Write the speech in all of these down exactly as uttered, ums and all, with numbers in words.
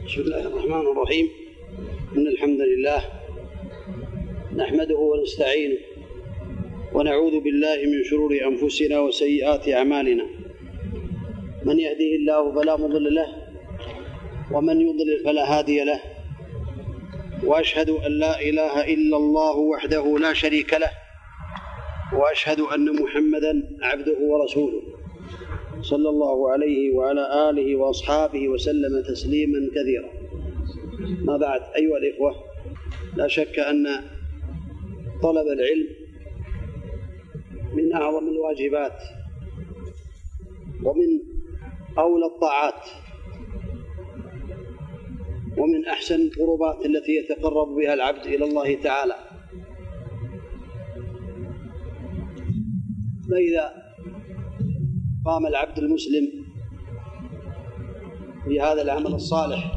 بسم الله الرحمن الرحيم. إن الحمد لله نحمده ونستعينه ونعوذ بالله من شرور أنفسنا وسيئات أعمالنا، من يهده الله فلا مضل له ومن يضلل فلا هادي له، وأشهد أن لا إله إلا الله وحده لا شريك له، وأشهد أن محمدًا عبده ورسوله صلى الله عليه وعلى آله وأصحابه وسلم تسليماً كثيرا. ما بعد، أيها الإخوة، لا شك أن طلب العلم من أعظم الواجبات ومن أولى الطاعات ومن أحسن القربات التي يتقرب بها العبد إلى الله تعالى. فإذا قام العبد المسلم بهذا العمل الصالح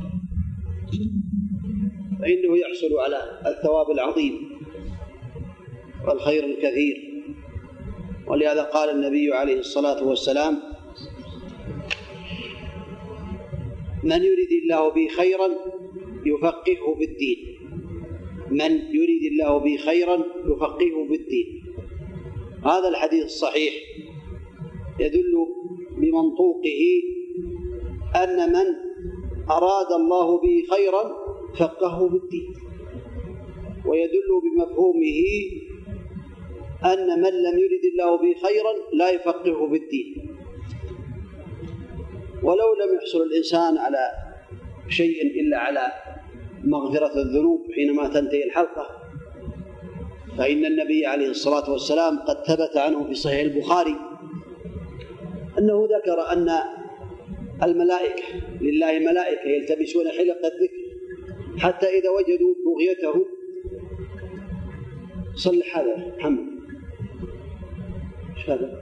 فإنه يحصل على الثواب العظيم والخير الكثير، ولهذا قال النبي عليه الصلاة والسلام: من يريد الله به خيرا يفقهه في الدين. من يريد الله به خيرا يفقهه في الدين. هذا الحديث الصحيح يدل بمنطوقه أن من أراد الله به خيرا فقهه في الدين، ويدل بمفهومه أن من لم يرد الله به خيرا لا يفقهه في الدين. ولو لم يحصل الإنسان على شيء إلا على مغفرة الذنوب حينما تنتهي الحلقة، فإن النبي عليه الصلاة والسلام قد ثبت عنه في صحيح البخاري أنه ذكر أن الملائكة لله ملائكة يلتبسون حلق الذكر حتى إذا وجدوا بغيته صلح هذا محمد هذا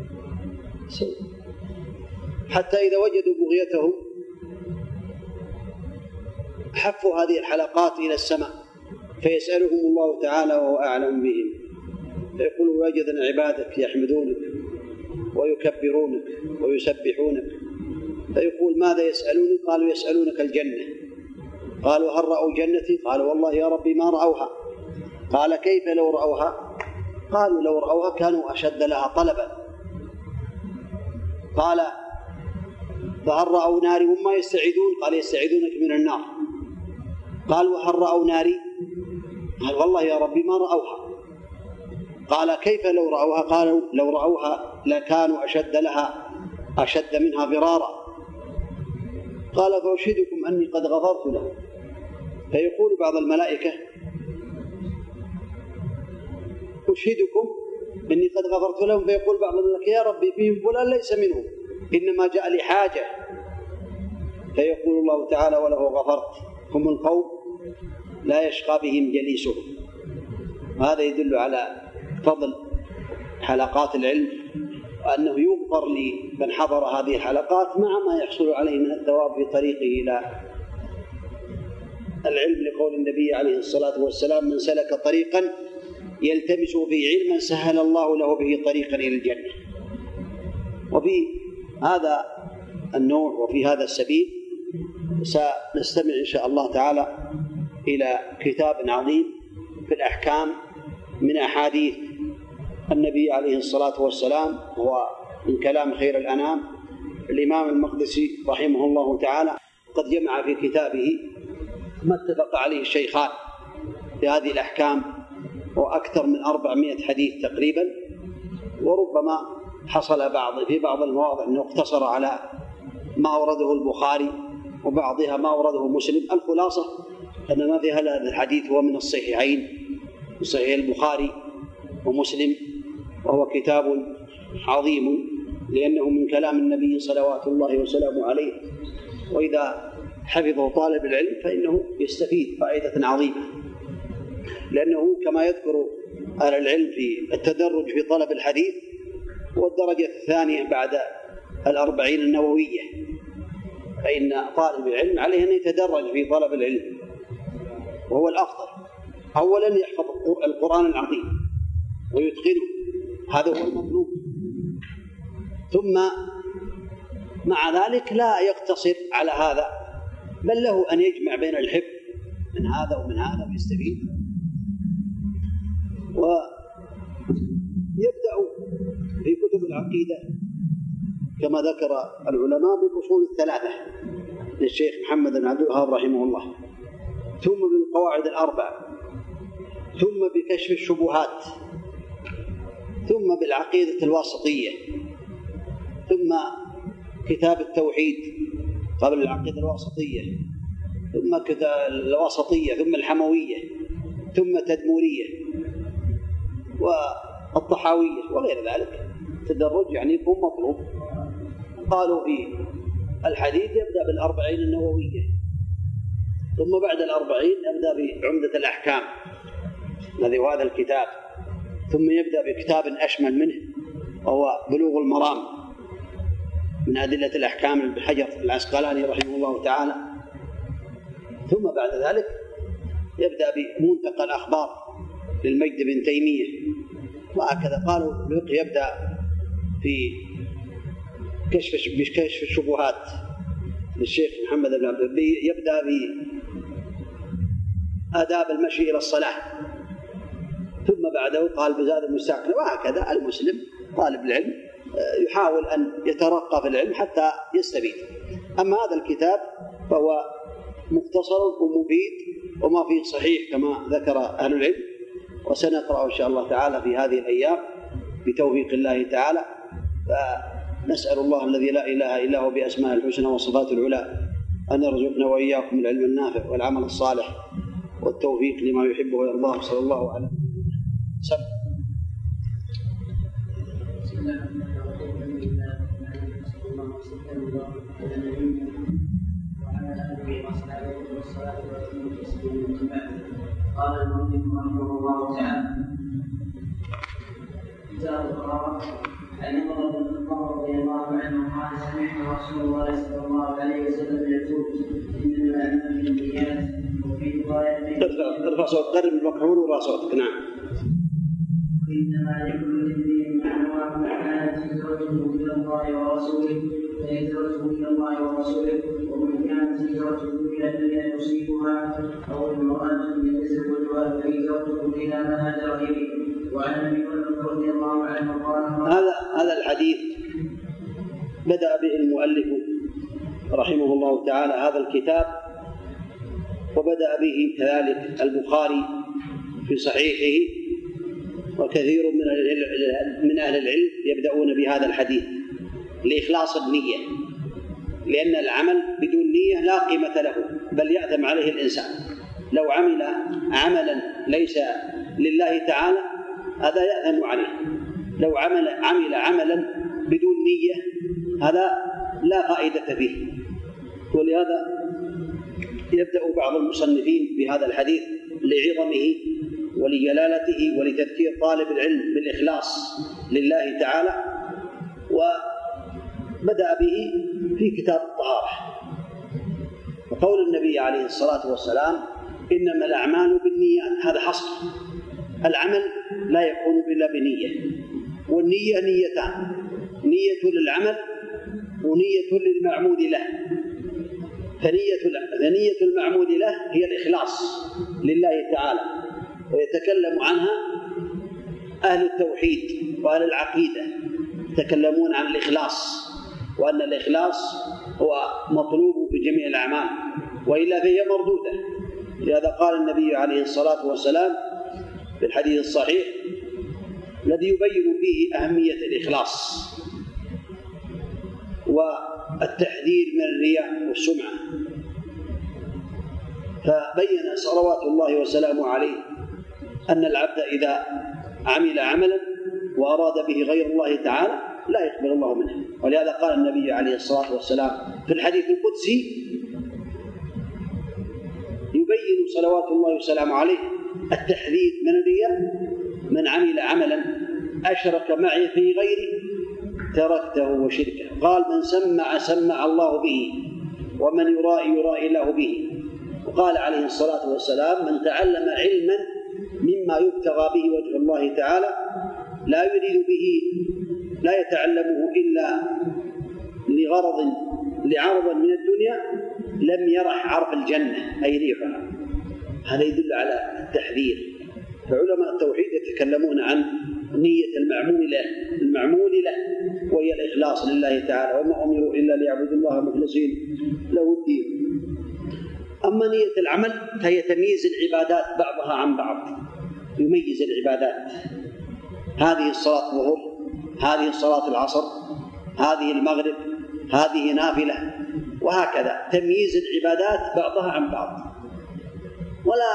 حتى إذا وجدوا بغيته حفوا هذه الحلقات إلى السماء فيسألهم الله تعالى وهو أعلم بهم، فيقول: وجدنا عبادك يحمدونك ويكبرونك ويسبحونك. فيقول: ماذا يسألوني؟ قالوا: يسألونك الجنة. قالوا: هل رأوا جنتي؟ قالوا: والله يا ربي ما رأوها. قال: كيف لو رأوها؟ قالوا: لو رأوها كانوا أشد لها طلبا. قال: فهل رأوا ناري وما يستعيذون؟ قال: يستعيذونك من النار. قالوا: هل رأوا ناري؟ قال: والله يا ربي ما رأوها. قال: كيف لو رأوها؟ قالوا: لو رأوها لكانوا أشد لها أشد منها فرارا. قال: فأشهدكم أني قد غفرت له. فيقول بعض الملائكة: أشهدكم أني قد غفرت لهم. فيقول بعض الملائكة: يا ربي فيهم فلان ليس منهم، إنما جاء لحاجة. فيقول الله تعالى: وله غفرت. هم القوم لا يشقى بهم جليسهم. هذا يدل على فضل حلقات العلم، وأنه يغفر لمن حضر هذه الحلقات مع ما يحصل عليه من الثواب في طريقه إلى العلم، لقول النبي عليه الصلاة والسلام: من سلك طريقا يلتمس فيه علما سهل الله له به طريقا إلى الجنة. وفي هذا النوع وفي هذا السبيل سنستمع إن شاء الله تعالى إلى كتاب عظيم في الأحكام من أحاديث النبي عليه الصلاة والسلام، هو من كلام خير الأنام الإمام المقدسي رحمه الله تعالى. قد جمع في كتابه ما اتفق عليه الشيخان في هذه الأحكام، وأكثر من أربعمائة حديث تقريبا، وربما حصل بعض في بعض المواضع أنه اقتصر على ما أورده البخاري وبعضها ما أورده مسلم. الخلاصة أن ما في هذا الحديث هو من الصحيحين، صحيح البخاري ومسلم، وهو كتاب عظيم لأنه من كلام النبي صلوات الله وسلامه عليه، وإذا حفظه طالب العلم فإنه يستفيد فائدة عظيمة، لأنه كما يذكر أهل العلم في التدرج في طلب الحديث هو الدرجة الثانية بعد الأربعين النووية، فإن طالب العلم عليه أن يتدرج في طلب العلم، وهو الأفضل. أولا يحفظ القرآن العظيم ويتقنه، هذا هو المطلوب. ثم مع ذلك لا يقتصر على هذا، بل له أن يجمع بين الحفظ من هذا ومن هذا ويستفيد. ويبدأ في كتب العقيدة كما ذكر العلماء بالأصول الثلاثة للشيخ محمد بن عبد الوهاب رحمه الله، ثم بالقواعد الأربع، ثم بكشف الشبهات، ثم بالعقيدة الواسطية، ثم كتاب التوحيد قبل العقيدة الواسطية، ثم كتاب الواسطية، ثم الحموية، ثم تدمورية والطحاوية وغير ذلك. تدرج يعني يكون مطلوب. قالوا في الحديث يبدأ بالأربعين النووية، ثم بعد الأربعين يبدأ بعمدة الأحكام الذي هو هذا الكتاب، ثم يبدأ بكتاب أشمل منه وهو بلوغ المرام من أدلة الأحكام ابن حجر العسقلاني رحمه الله تعالى، ثم بعد ذلك يبدأ بمنتقى الأخبار للمجد بن تيمية، وهكذا. قالوا الفقه يبدأ في كشف بكشف الشبهات للشيخ محمد بن عبد الوهاب، يبدأ بآداب المشي إلى الصلاة، ثم بعده قال بزاد المستعقل. وهكذا المسلم طالب العلم يحاول أن يترقى في العلم حتى يستفيد. أما هذا الكتاب فهو مختصر ومفيد وما فيه صحيح كما ذكر أهل العلم، وسنقرأ إن شاء الله تعالى في هذه الأيام بتوفيق الله تعالى. فنسأل الله الذي لا إله إلا هو بأسماء الحسنى وصفات العلى أن يرزقنا وإياكم العلم النافع والعمل الصالح والتوفيق لما يحبه ويرضاه. صلى الله عليه وسلم. قال المؤلف رحمه الله تعالى: كتاب القراءة. عن عمر بن الخطاب رضي الله عنه قال: سمعت رسول الله صلى الله عليه وسلم يقول: إنما الأعمال بالنيات. وفي رواية ارفع صوتك، قرب المكحول ورفع صوتك. نعم. إنما لكل امرئ ما نوى، من كانت هجرته إلى الله ورسوله فهجرته إلى الله ورسوله، ومن كانت هجرته إلى الدنيا يصيبها أو امرأة يتزوجها فهجرته إلى ما هاجر إليه. وعن أبي هريرة رضي الله عنه قال: هذا هذا الحديث بدأ به المؤلف رحمه الله تعالى هذا الكتاب، وبدأ به كذلك البخاري في صحيحه، وكثير من من أهل العلم يبدأون بهذا الحديث لإخلاص النية، لأن العمل بدون نية لا قيمة له، بل يأثم عليه الإنسان. لو عمل عملا ليس لله تعالى هذا يأثم عليه. لو عمل عمل عملا بدون نية هذا لا فائدة فيه. ولهذا يبدأ بعض المصنفين بهذا الحديث لعظمه ولجلالته ولتذكير طالب العلم بالإخلاص لله تعالى، وبدأ به في كتاب الطهارة. وقول النبي عليه الصلاة والسلام: إنما الأعمال بالنيات، هذا حصر. العمل لا يكون إلا بنية، والنية نيتان: نية للعمل ونية للمعمود له. فنية المعمود له هي الإخلاص لله تعالى، ويتكلم عنها أهل التوحيد وأهل العقيدة، يتكلمون عن الإخلاص، وأن الإخلاص هو مطلوب في جميع الأعمال، وإلا فهي مردودة. لهذا قال النبي عليه الصلاة والسلام في الحديث الصحيح الذي يبين فيه أهمية الإخلاص والتحذير من الرياء والسمعة، فبين صلوات الله وسلامه عليه أن العبد إذا عمل عملا وأراد به غير الله تعالى لا يقبل الله منه. ولهذا قال النبي عليه الصلاة والسلام في الحديث القدسي يبين صلوات الله وسلامه عليه التحذير من الرياء: من عمل عملا أشرك معي في غيري تركته وشركه. قال: من سمع سمع الله به، ومن يرائي يرائي الله به. وقال عليه الصلاة والسلام: من تعلم علما مما يبتغى به وجه الله تعالى لا يريد به لا يتعلمه إلا لغرض لعرض من الدنيا لم يرح عرف الجنة أي ريحها. هذا يدل على التحذير. فعلماء التوحيد يتكلمون عن نية المعمول له المعمول له وهي الإخلاص لله تعالى، وما أمروا إلا ليعبدوا الله مخلصين له الدين. أما نية العمل فهي تمييز العبادات بعضها عن بعض، يميز العبادات. هذه الصلاة الظهر، هذه الصلاة العصر، هذه المغرب، هذه نافلة، وهكذا تمييز العبادات بعضها عن بعض. ولا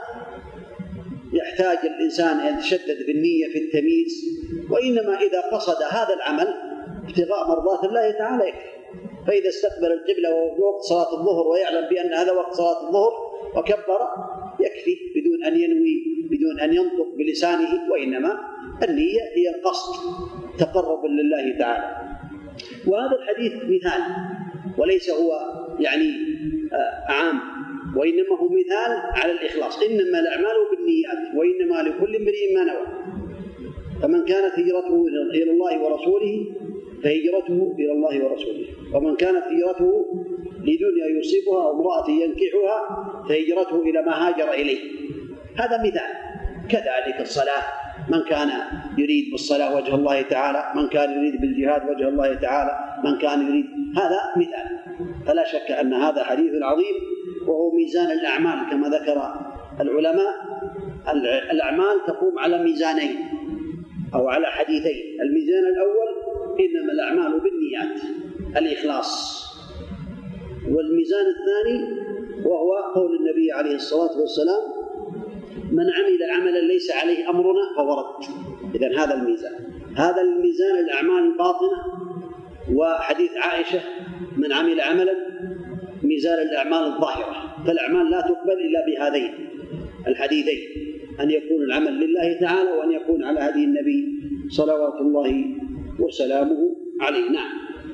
يحتاج الإنسان أن يتشدد بالنية في التمييز، وإنما إذا قصد هذا العمل ابتغاء مرضات الله تعالى يكفي. فإذا استقبل القبلة وهو وقت صلاة الظهر ويعلم بأن هذا وقت صلاة الظهر وكبر يكفي بدون أن ينوي، بدون أن ينطق بلسانه، وإنما النية هي القصد تقرب لله تعالى. وهذا الحديث مثال وليس هو يعني عام، وإنما هو مثال على الإخلاص. إنما الأعمال بالنيات وإنما لكل امرئ ما نوى. فمن كانت هجرته إلى الله ورسوله فهجرته إلى الله ورسوله، ومن كانت هجرته لدنيا يصيبها أو امرأة ينكحها فهجرته إلى ما هاجر إليه. هذا مثال. كذلك الصلاة، من كان يريد بالصلاة وجه الله تعالى، من كان يريد بالجهاد وجه الله تعالى، من كان يريد، هذا مثال. فلا شك أن هذا حديث عظيم، وهو ميزان الأعمال كما ذكر العلماء. الأعمال تقوم على ميزانين أو على حديثين. الميزان الأول إنما الأعمال بالنيات الإخلاص، والميزان الثاني وهو قول النبي عليه الصلاة والسلام من عمل عملا ليس عليه أمرنا فهو رد. إذن هذا الميزان، هذا الميزان الأعمال الباطنة. وحديث عائشة من عمل عملا ميزان الأعمال الظاهرة. فالأعمال لا تقبل إلا بهذين الحديثين، أن يكون العمل لله تعالى وأن يكون على هدي النبي صلوات الله وسلامه عليه. نعم.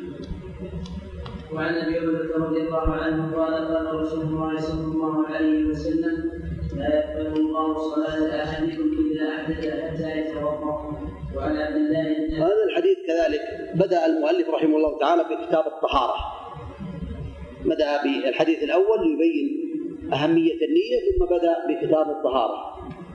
وعن ابي هريره رضي الله عنه قال قال رسول الله صلى الله عليه وسلم لا يقبل الله صلاه احدكم اذا احدث حتى يتوضا. وعن عبد الله هذا الحديث كذلك بدأ المؤلف رحمه الله تعالى بكتاب الطهارة. بدأ بالحديث الأول ليبين أهمية النية، ثم بدأ بكتاب الطهارة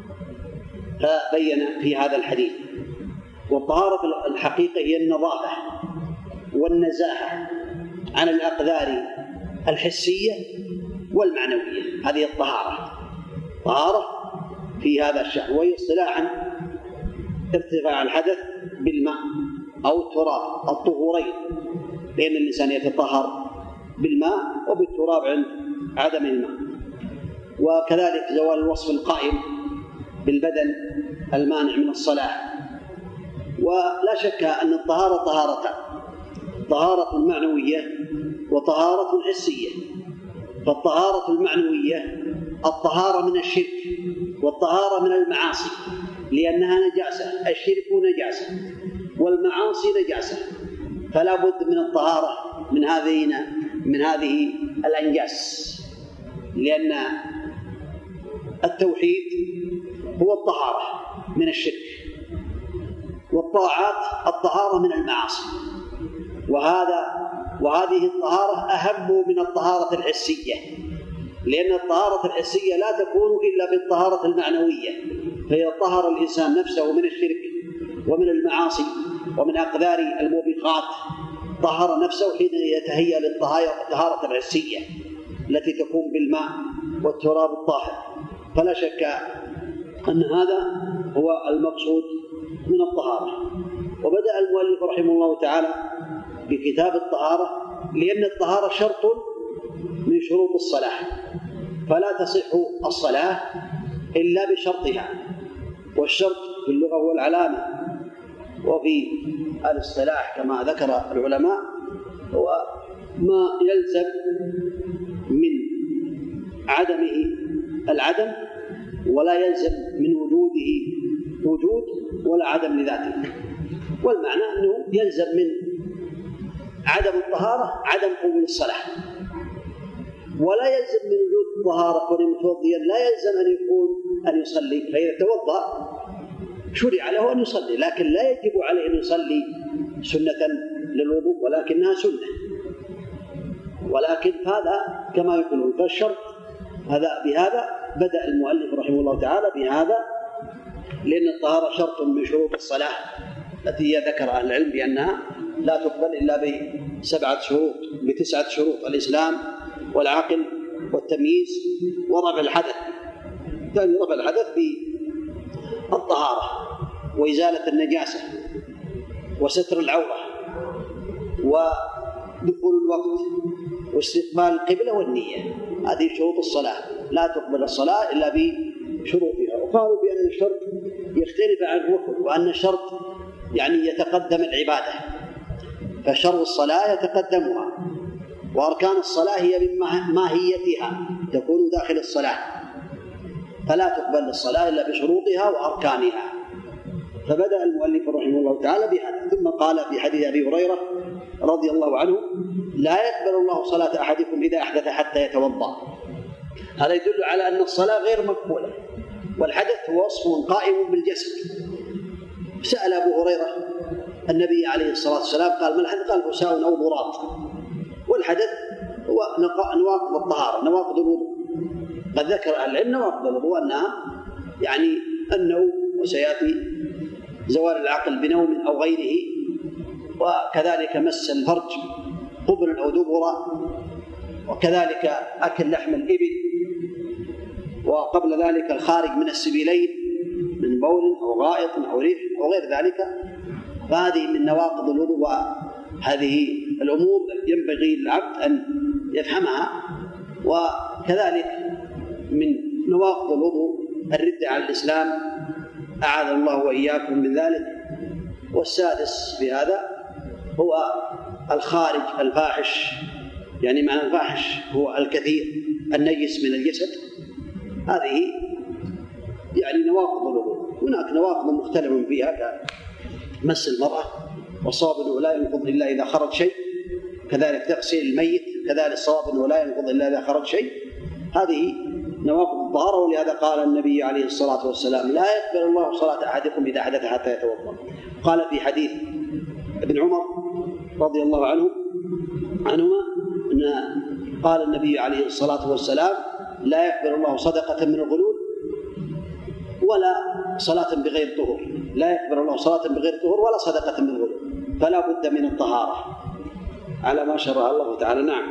فبين في هذا الحديث. والطهارة الحقيقة هي النظافة والنزاهة عن الأقدار الحسية والمعنوية. هذه الطهارة، طهارة في هذا الشأن، وهي اصطلاحا ارتفاع الحدث بالماء أو التراب، الطهورين، لأن الإنسان يتطهر بالماء وبالتراب عند عدم الماء. وكذلك زوال الوصف القائم بالبدن المانع من الصلاة. ولا شك أن الطهارة طهارتان، طهارة معنوية وطهارة حسية. فالطهارة المعنوية الطهارة من الشرك والطهارة من المعاصي، لأنها نجاسة، الشرك نجاسة والمعاصي نجاسة، فلا بد من الطهارة من هذين من هذه الأنجاس، لأن التوحيد هو الطهارة من الشرك، والطاعات الطهارة من المعاصي. وهذا وهذه الطهارة أهم من الطهارة الحسية، لأن الطهارة الحسية لا تكون إلا بالطهارة المعنوية، فإذا طهر الإنسان نفسه من الشرك ومن المعاصي ومن أقدار الموبقات طهر نفسه حين يتهيأ للطهارة الحسية التي تكون بالماء والتراب الطاهر. فلا شك أن هذا هو المقصود من الطهارة. وبدأ المؤلف رحمه الله تعالى بكتاب الطهارة، لأن الطهارة شرط من شروط الصلاة، فلا تصح الصلاة إلا بشرطها. والشرط في اللغة هو العلامة، وفي الاصطلاح كما ذكر العلماء هو ما يلزم من عدمه العدم، ولا يلزم من وجوده وجود ولا عدم لذاته. والمعنى أنه يلزم من عدم الطهارة عدم قبول الصلاة، ولا يلزم من وجود الطهارة كون متوضيا لا يلزم أن يكون أن يصلي. فإذا توضأ شرع له أن يصلي، لكن لا يجب عليه أن يصلي سنة للوضوء ولكنها سنة. ولكن هذا كما يقولون فالشرط هذا بهذا بدأ المؤلف رحمه الله تعالى بهذا، لأن الطهارة شرط من شروط الصلاة التي ذكر أهل العلم بأنها لا تقبل إلا بسبعة شروط بتسعة شروط: الإسلام والعقل والتمييز ورفع الحدث. ثاني رفع الحدث بالطهارة وإزالة النجاسة وستر العورة ودخول الوقت واستقبال القبلة والنية. هذه شروط الصلاة، لا تقبل الصلاة إلا بشروطها. وقالوا بأن الشرط يختلف عن الركن، وأن الشرط يعني يتقدم العبادة، فشرط الصلاة يتقدمها، وأركان الصلاة هي من ماهيتها تكون داخل الصلاة، فلا تقبل الصلاة إلا بشروطها وأركانها. فبدأ المؤلف رحمه الله تعالى بهذا، ثم قال في حديث أبي هريرة رضي الله عنه: لا يقبل الله صلاة أحدكم إذا أحدث حتى يتوضأ. هذا يدل على أن الصلاة غير مقبولة، والحدث هو وصف قائم بالجسد. سأل أبو هريرة النبي عليه الصلاة والسلام قال: ما الحدث؟ قال: فساء أو ضراط. والحدث هو نواقض الطهارة، نواقض الوضوء. قد ذكر أهل العلم نواقض الوضوء أنها يعني النوم، وسيأتي زوال العقل بنوم أو غيره، وكذلك مس الفرج قبلا أو دبرا، وكذلك أكل لحم الإبل، وقبل ذلك الخارج من السبيلين من بول أو غائط أو ريح أو غير ذلك. فهذه من نواقض الوضوء، وهذه الأمور ينبغي للعبد أن يفهمها. وكذلك من نواقض الوضوء الردة عن الإسلام، أعاذ الله وإياكم من ذلك. والسادس في هذا هو الخارج الفاحش، يعني معنى الفاحش هو الكثير النجس من الجسد. هذه يعني نواقض الوضوء. هناك نواقض مختلف فيها كمس المرأة، والصواب أنه لا ينقض إلا إذا خرج شيء، كذلك تغسيل الميت، كذلك الصواب أنه لا ينقض إلا إذا خرج شيء. هذه نواقض الطهارة. ولهذا قال النبي عليه الصلاة والسلام: لا يقبل الله صلاة أحدكم إذا حدث حتى يتوضأ. قال في حديث ابن عمر رضي الله عنه عنهما أن قال النبي عليه الصلاة والسلام: لا يقبل الله صدقة من الغلول ولا صلاة بغير طهور. لا يقبل الله صلاة بغير طهور ولا صدقة من الغلول، فلا بد من الطهارة على ما شرع الله تعالى. نعم.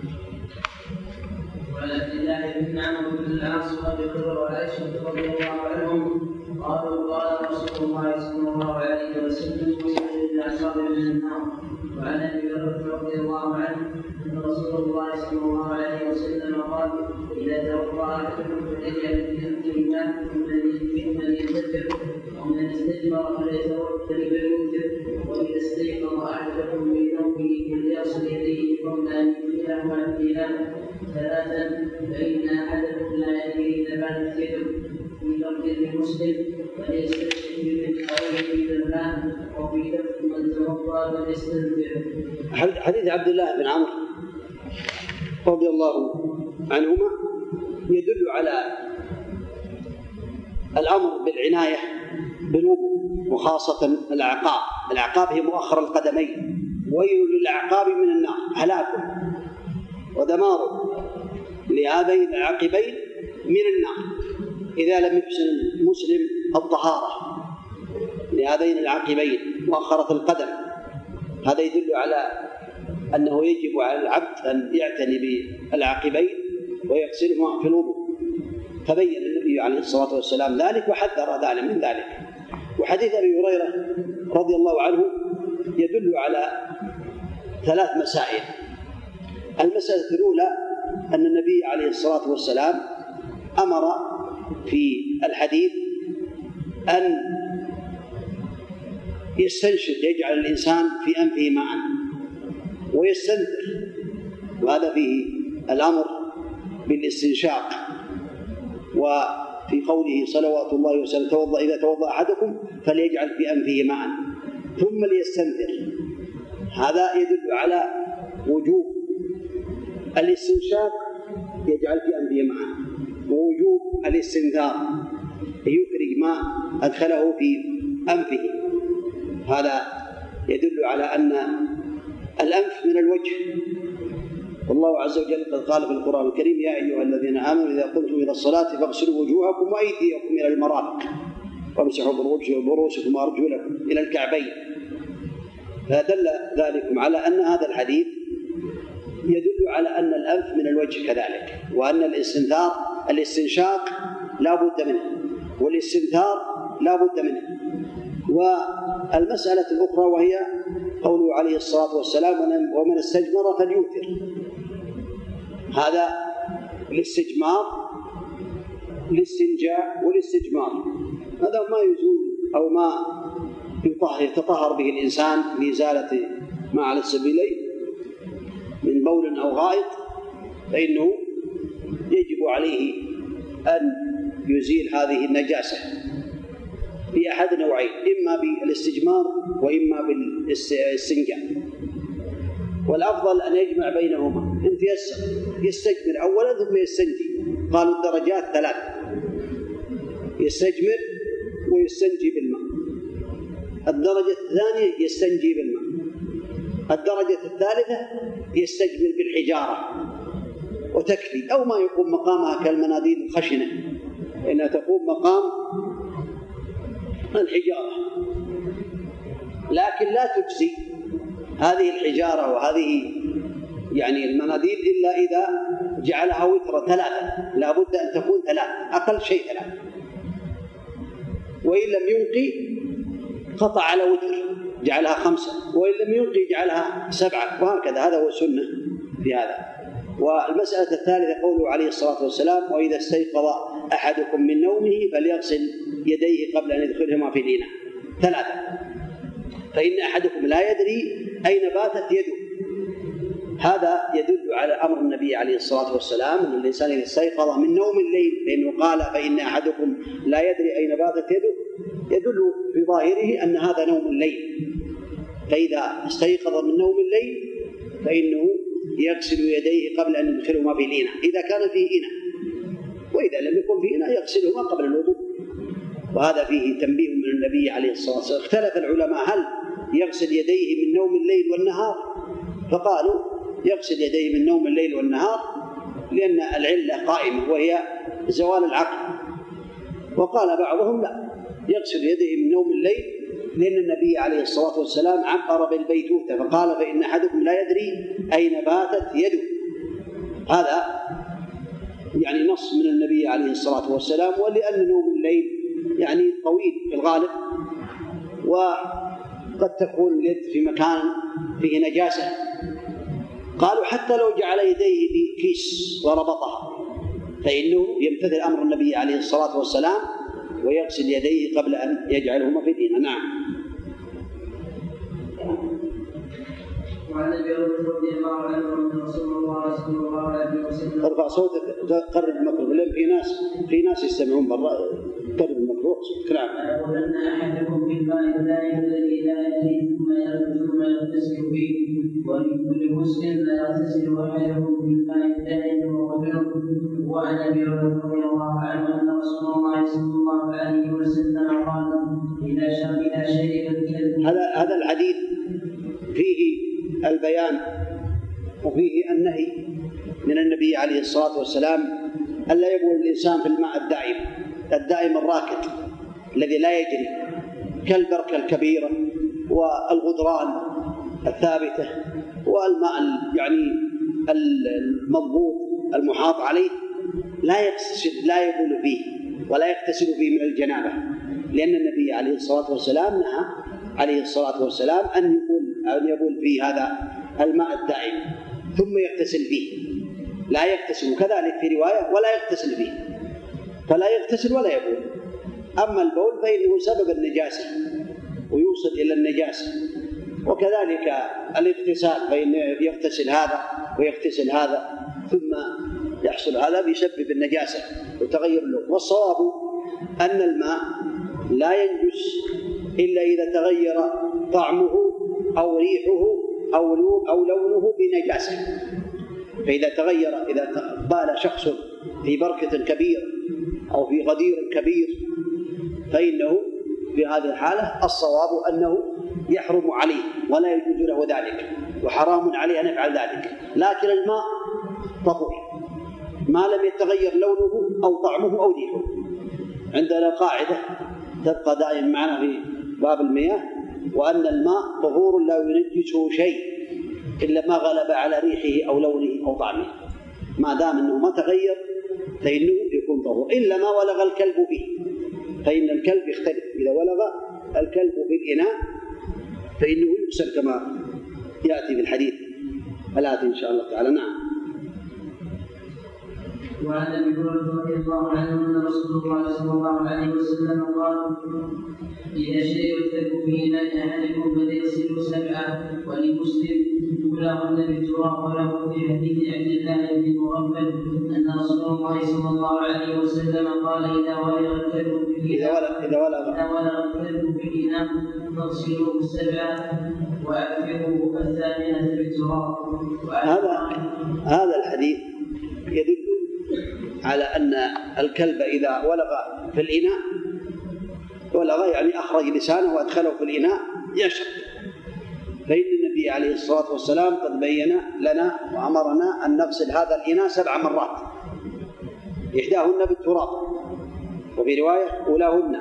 وعن عبد الله بن عمرو بن العاص وابي هريره وعائشه رضي الله عنهم قالوا: قال رسول الله صلى الله عليه وسلم: وسلم العشر من النار. وعن ابي هريره رضي الله عنه ان رسول الله صلى الله عليه وسلم قال: اذا توضا احدكم فليجعل في انفه ماء ممن ينتفع ومن استجمر فليتوكل بالمنكر، واذا استيقظ احدكم من نومه فليغسل يديه قبل ان يدخلهما فيها ثلاثا، فان احدكم لا يدري اذا بانت يده. في لفظ مسلم: فليستشهد من قوله بالماء، وفي لفظ من توضا فليستنفر. حديث عبد الله بن عمرو رضي الله عنهما يدل على الأمر بالعناية بالوضوء، وخاصة الأعقاب. الأعقاب هي مؤخر القدمين. ويل للأعقاب من النار، هلاك ودمار لهذين العقبين من النار إذا لم يحسن المسلم الطهارة لهذين العقبين مؤخرة القدم. هذا يدل على أنه يجب على العبد أن يعتني بالعقبين ويغسلهما في الوضوء. فبين النبي عليه الصلاة والسلام ذلك وحذر ذلك من ذلك. وحديث أبي هريرة رضي الله عنه يدل على ثلاث مسائل. المسألة الأولى أن النبي عليه الصلاة والسلام أمر في الحديث أن يستنشق، يجعل الإنسان في أنفه ماء ويستنثر، وهذا فيه الأمر بالاستنشاق. وفي قوله صلوات الله وسلم: توضأ إذا توضأ أحدكم فليجعل في أنفه ماء ثم ليستنثر. هذا يدل على وجوب الاستنشاق، يجعل في أنفه ماء، ووجوب الاستنثار، يخرج ما أدخله في أنفه. هذا يدل على أن الأنف من الوجه، والله عز وجل قد قال في القرآن الكريم: يا أيها الذين آمنوا إذا قمتم إلى الصلاة فاغسلوا وجوهكم وأيديكم إلى المرافق وامسحوا برؤوسكم وأرجلكم إلى الكعبين. فدل ذلك على أن هذا الحديث يدل على أن الأنف من الوجه كذلك، وأن الاستنثار الاستنشاق لا بد منه والاستنثار لا بد منه. والمسألة الأخرى وهي قوله عليه الصلاة والسلام: ومن استجمر فليوتر. هذا الاستجمار الاستنجاء والاستجمار هذا ما يزول أو ما يتطهر به الإنسان لإزالة ما على السبيلين من بول أو غائط، فإنه يجب عليه أن يزيل هذه النجاسة في أحد نوعين: إما بالاستجمار وإما بالاستنجاء. والأفضل أن يجمع بينهما إن تيسر، يستجمر أولا ثم يستنجي. قالوا الدرجات ثلاث: يستجمر ويستنجي بالماء، الدرجة الثانية يستنجي بالماء، الدرجة الثالثة يستجمر بالحجارة وتكفي، أو ما يقوم مقامها كالمناديل الخشنة إنها تقوم مقام الحجارة، لكن لا تجزي هذه الحجارة وهذه يعني المناديل إلا إذا جعلها وترا ثلاثة، لا بد أن تكون ثلاثة، أقل شيء ثلاثة، وإن لم ينقي قطع على وتر جعلها خمسة، وإن لم ينقي جعلها سبعة، وهكذا. هذا هو السنة في هذا. والمسألة الثالثة قوله عليه الصلاة والسلام: وإذا استيقظ أحدكم من نومه فليغسل يديه قبل أن يدخلهما في الإناء ثلاثة، فإن أحدكم لا يدري أين باتت يده. هذا يدل على أمر النبي عليه الصلاة والسلام أن الإنسان إذا استيقظ من نوم الليل، لأنه قال: فإن أحدكم لا يدري أين باتت يده، يدل في ظاهره أن هذا نوم الليل. فإذا استيقظ من نوم الليل فإنه يغسل يديه قبل أن يدخلهما في الإناء إذا كان فيه إناء، وإذا لم يكن فيه إناء يغسلهما قبل الوضوء. وهذا فيه تنبيه من النبي عليه الصلاة والسلام. اختلف العلماء هل يغسل يديه من نوم الليل والنهار، فقالوا يغسل يديه من نوم الليل والنهار لأن العلة قائمة وهي زوال العقل. وقال بعضهم لا، يغسل يديه من نوم الليل لأن النبي عليه الصلاة والسلام عبر بالبيتوتة فقال: فإن أحدكم لا يدري أين باتت يده. هذا يعني نص من النبي عليه الصلاة والسلام. ولأن نوم الليل يعني طويل في الغالب، وقد تكون اليد في مكان فيه نجاسة، قالوا حتى لو جعل يديه في كيس وربطها فإنه يمتثل أمر النبي عليه الصلاة والسلام ويغسل يديه قبل أن يجعلهما في الإناء. نعم. وعن ابي هريره رضي الله عنه ان رسول الله صلى الله عليه وسلم ارفع صوتك، قرب الميكروفون، لان في ناس في ناس يستمعون برا، قرب الميكروفون. كلام. وأن أحدكم بالماء الدائم الذي لا يدري ثم يغتسل به، ولكل مسلم لا يغتسل أحدكم بالماء الدائم وهو جنب. وعن ابي هريره رضي الله عنه ان رسول الله صلى الله عليه وسلم قال: إذا شرب شيء الكلب. هذا هذا الحديث فيه البيان وفيه النهي من النبي عليه الصلاة والسلام ألا يبول الإنسان في الماء الدائم الدائم الراكد الذي لا يجري، كالبركة الكبيرة والغدران الثابتة والماء يعني المضبوط المحاط عليه، لا يغتسل لا يبول فيه ولا يغتسل فيه من الجنابة، لأن النبي عليه الصلاة والسلام نهى عليه الصلاة والسلام أن يبول أن يبول فيه هذا الماء الدائم ثم يغتسل فيه، لا يغتسل. كذلك في رواية: ولا يغتسل فيه، فلا يغتسل ولا يبول. أما البول فإنه سبب النجاسة ويوصل إلى النجاسة، وكذلك الاغتسال فإنه يغتسل هذا ويغتسل هذا ثم يحصل هذا بيسبب النجاسة وتغير اللون. والصواب أن الماء لا ينجس إلا إذا تغير طعمه أو ريحه أو لونه بنجاسة. فإذا تغير، إذا بال شخص في بركة كبيرة أو في غدير كبير فإنه في هذه الحالة الصواب أنه يحرم عليه ولا يجوز له ذلك، وحرام عليه أن يفعل ذلك. لكن الماء طهور ما لم يتغير لونه أو طعمه أو ريحه. عندنا قاعدة تبقى دائما معنا في باب المياه، وأن الماء طهور لا ينجسه شيء إلا ما غلب على ريحه أو لونه أو طعمه، ما دام أنه ما تغير فإنه يكون طهور، إلا ما ولغ الكلب فيه، فإن الكلب يختلف، إذا ولغ الكلب في الإناء فإنه يغسل كما يأتي في الحديث الآتي إن شاء الله تعالى. نعم. وعن ابي هريره رضي الله عنه ان رسول الله صلى الله عليه وسلم قال: اذا شرب الكلب في اناء احدكم فليغسله سبعه. ولمسلم: ولهن بالتراب. وله في حديث عبد الله بن مغفل ان رسول الله صلى الله عليه وسلم قال: اذا ولغ الكلب في اذا ولغ اذا ولغ الكلب في الاناء فاغسلوه سبعه واكفئوا الثامنه بالتراب. هذا هذا الحديث يدل على أن الكلب إذا ولغ في الإناء، ولغ يعني أخرج لسانه وأدخله في الإناء يشرب، فإن النبي عليه الصلاة والسلام قد بين لنا وأمرنا أن نغسل هذا الإناء سبع مرات، إحداهن بالتراب، وفي رواية أولاهن.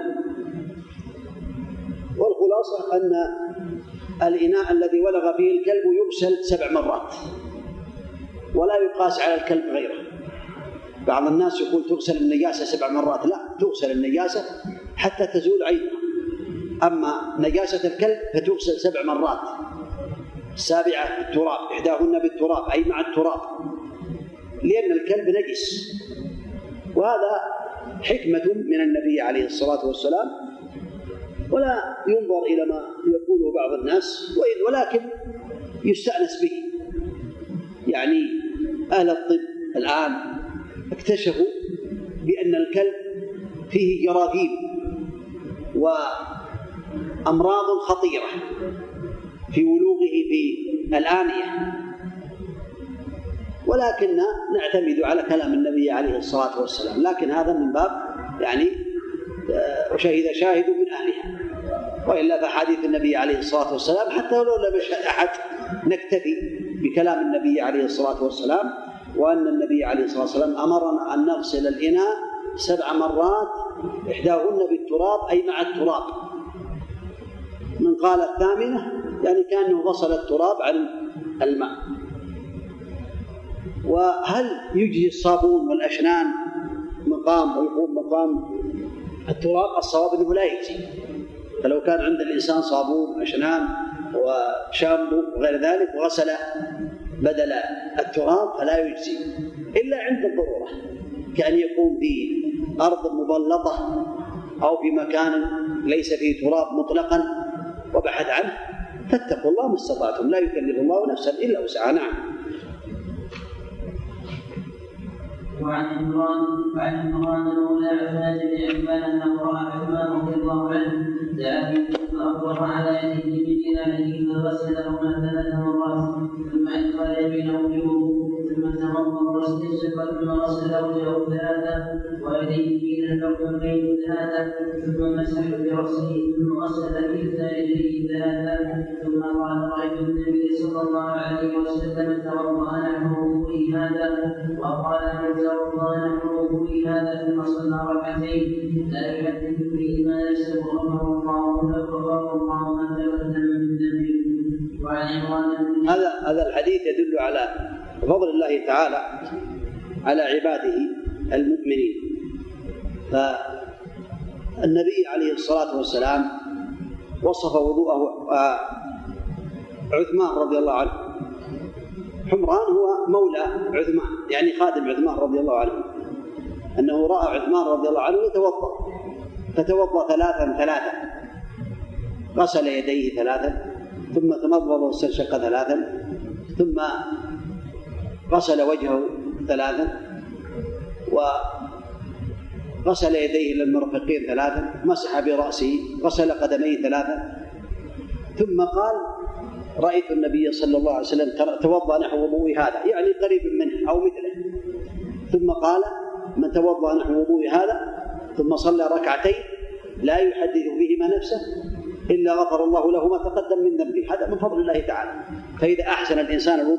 والخلاصة أن الإناء الذي ولغ فيه الكلب يغسل سبع مرات، ولا يقاس على الكلب غيره. بعض الناس يقول تغسل النجاسة سبع مرات، لا، تغسل النجاسة حتى تزول عينها، أما نجاسة الكلب فتغسل سبع مرات، السابعة بالتراب، إحداهن بالتراب أي مع التراب، لأن الكلب نجس. وهذا حكمة من النبي عليه الصلاة والسلام، ولا ينظر إلى ما يقوله بعض الناس، ولكن يستأنس به. يعني أهل الطب الآن اكتشفوا بأن الكلب فيه جراثيم وأمراض خطيرة في ولوغه في الآنية، ولكن نعتمد على كلام النبي عليه الصلاة والسلام، لكن هذا من باب يعني وشهد شاهد من أهلها، وإلا فحديث النبي عليه الصلاة والسلام حتى ولو لم يشهد أحد نكتفي بكلام النبي عليه الصلاة والسلام، وأن النبي عليه الصلاة والسلام أمرنا أن نغسل الإناء سبع مرات إحداهن بالتراب أي مع التراب. من قال الثامنة يعني كأنه غسل التراب عن الماء. وهل يجزي الصابون والأشنان مقام ويقوم مقام التراب؟ الصواب أنه لا يجزي. فلو كان عند الإنسان صابون أشنان وشامبو وغير ذلك وغسل بدل التراب فلا يجزي إلا عند الضرورة، كأن يكون في أرض مبلطة أو في مكان ليس فيه تراب مطلقا وبحث عنه، فاتقوا الله ما استطعتم، لا يكلف الله نفسا إلا وسعها. نعم. وعن عمران وعن عمران مولى عثمان بن عفان انه راى عثمان رضي الله عنه جاء فاخبر على يده بديناره فغسلهما ثلاث مرات ثم ادخل بينه بوضوء ثم تمضمض واستنشق ثم غسل وجهه ثلاثه ويديه الى الكفين ثلاثه ثم مسح براسه ثم غسل كلتا رجليه ثلاثه ثم قال: رايت النبي صلى الله عليه وسلم توضا نحو وضوئي هذا. وقال: من توضا نحو وضوئي هذا ثم صلى ركعتين لا يحدث به ما ليس غفره الله له وغفر الله ما تقدم من ذنبه. وعن عمران هذا هذا الحديث يدل على فضل الله تعالى على عباده المؤمنين. فالنبي عليه الصلاة والسلام وصف وضوءه عثمان رضي الله عنه. حمران هو مولى عثمان يعني خادم عثمان رضي الله عنه، أنه رأى عثمان رضي الله عنه يتوضأ فتوضأ ثلاثا ثلاثا، غسل يديه ثلاثا ثم تمضمض واستنشق ثلاثا ثم غسل وجهه ثلاثا وغسل يديه إلى المرفقين ثلاثا، مسح برأسه، غسل قدميه ثلاثا، ثم قال: رأيت النبي صلى الله عليه وسلم توضأ نحو وضوء هذا يعني قريب منه أو مثله. ثم قال: من توضأ نحو وضوء هذا ثم صلى ركعتين لا يحدث بهما نفسه إلا غفر الله له ما تقدم من ذنبه. هذا من فضل الله تعالى. فإذا أحسن الإنسان الوضوء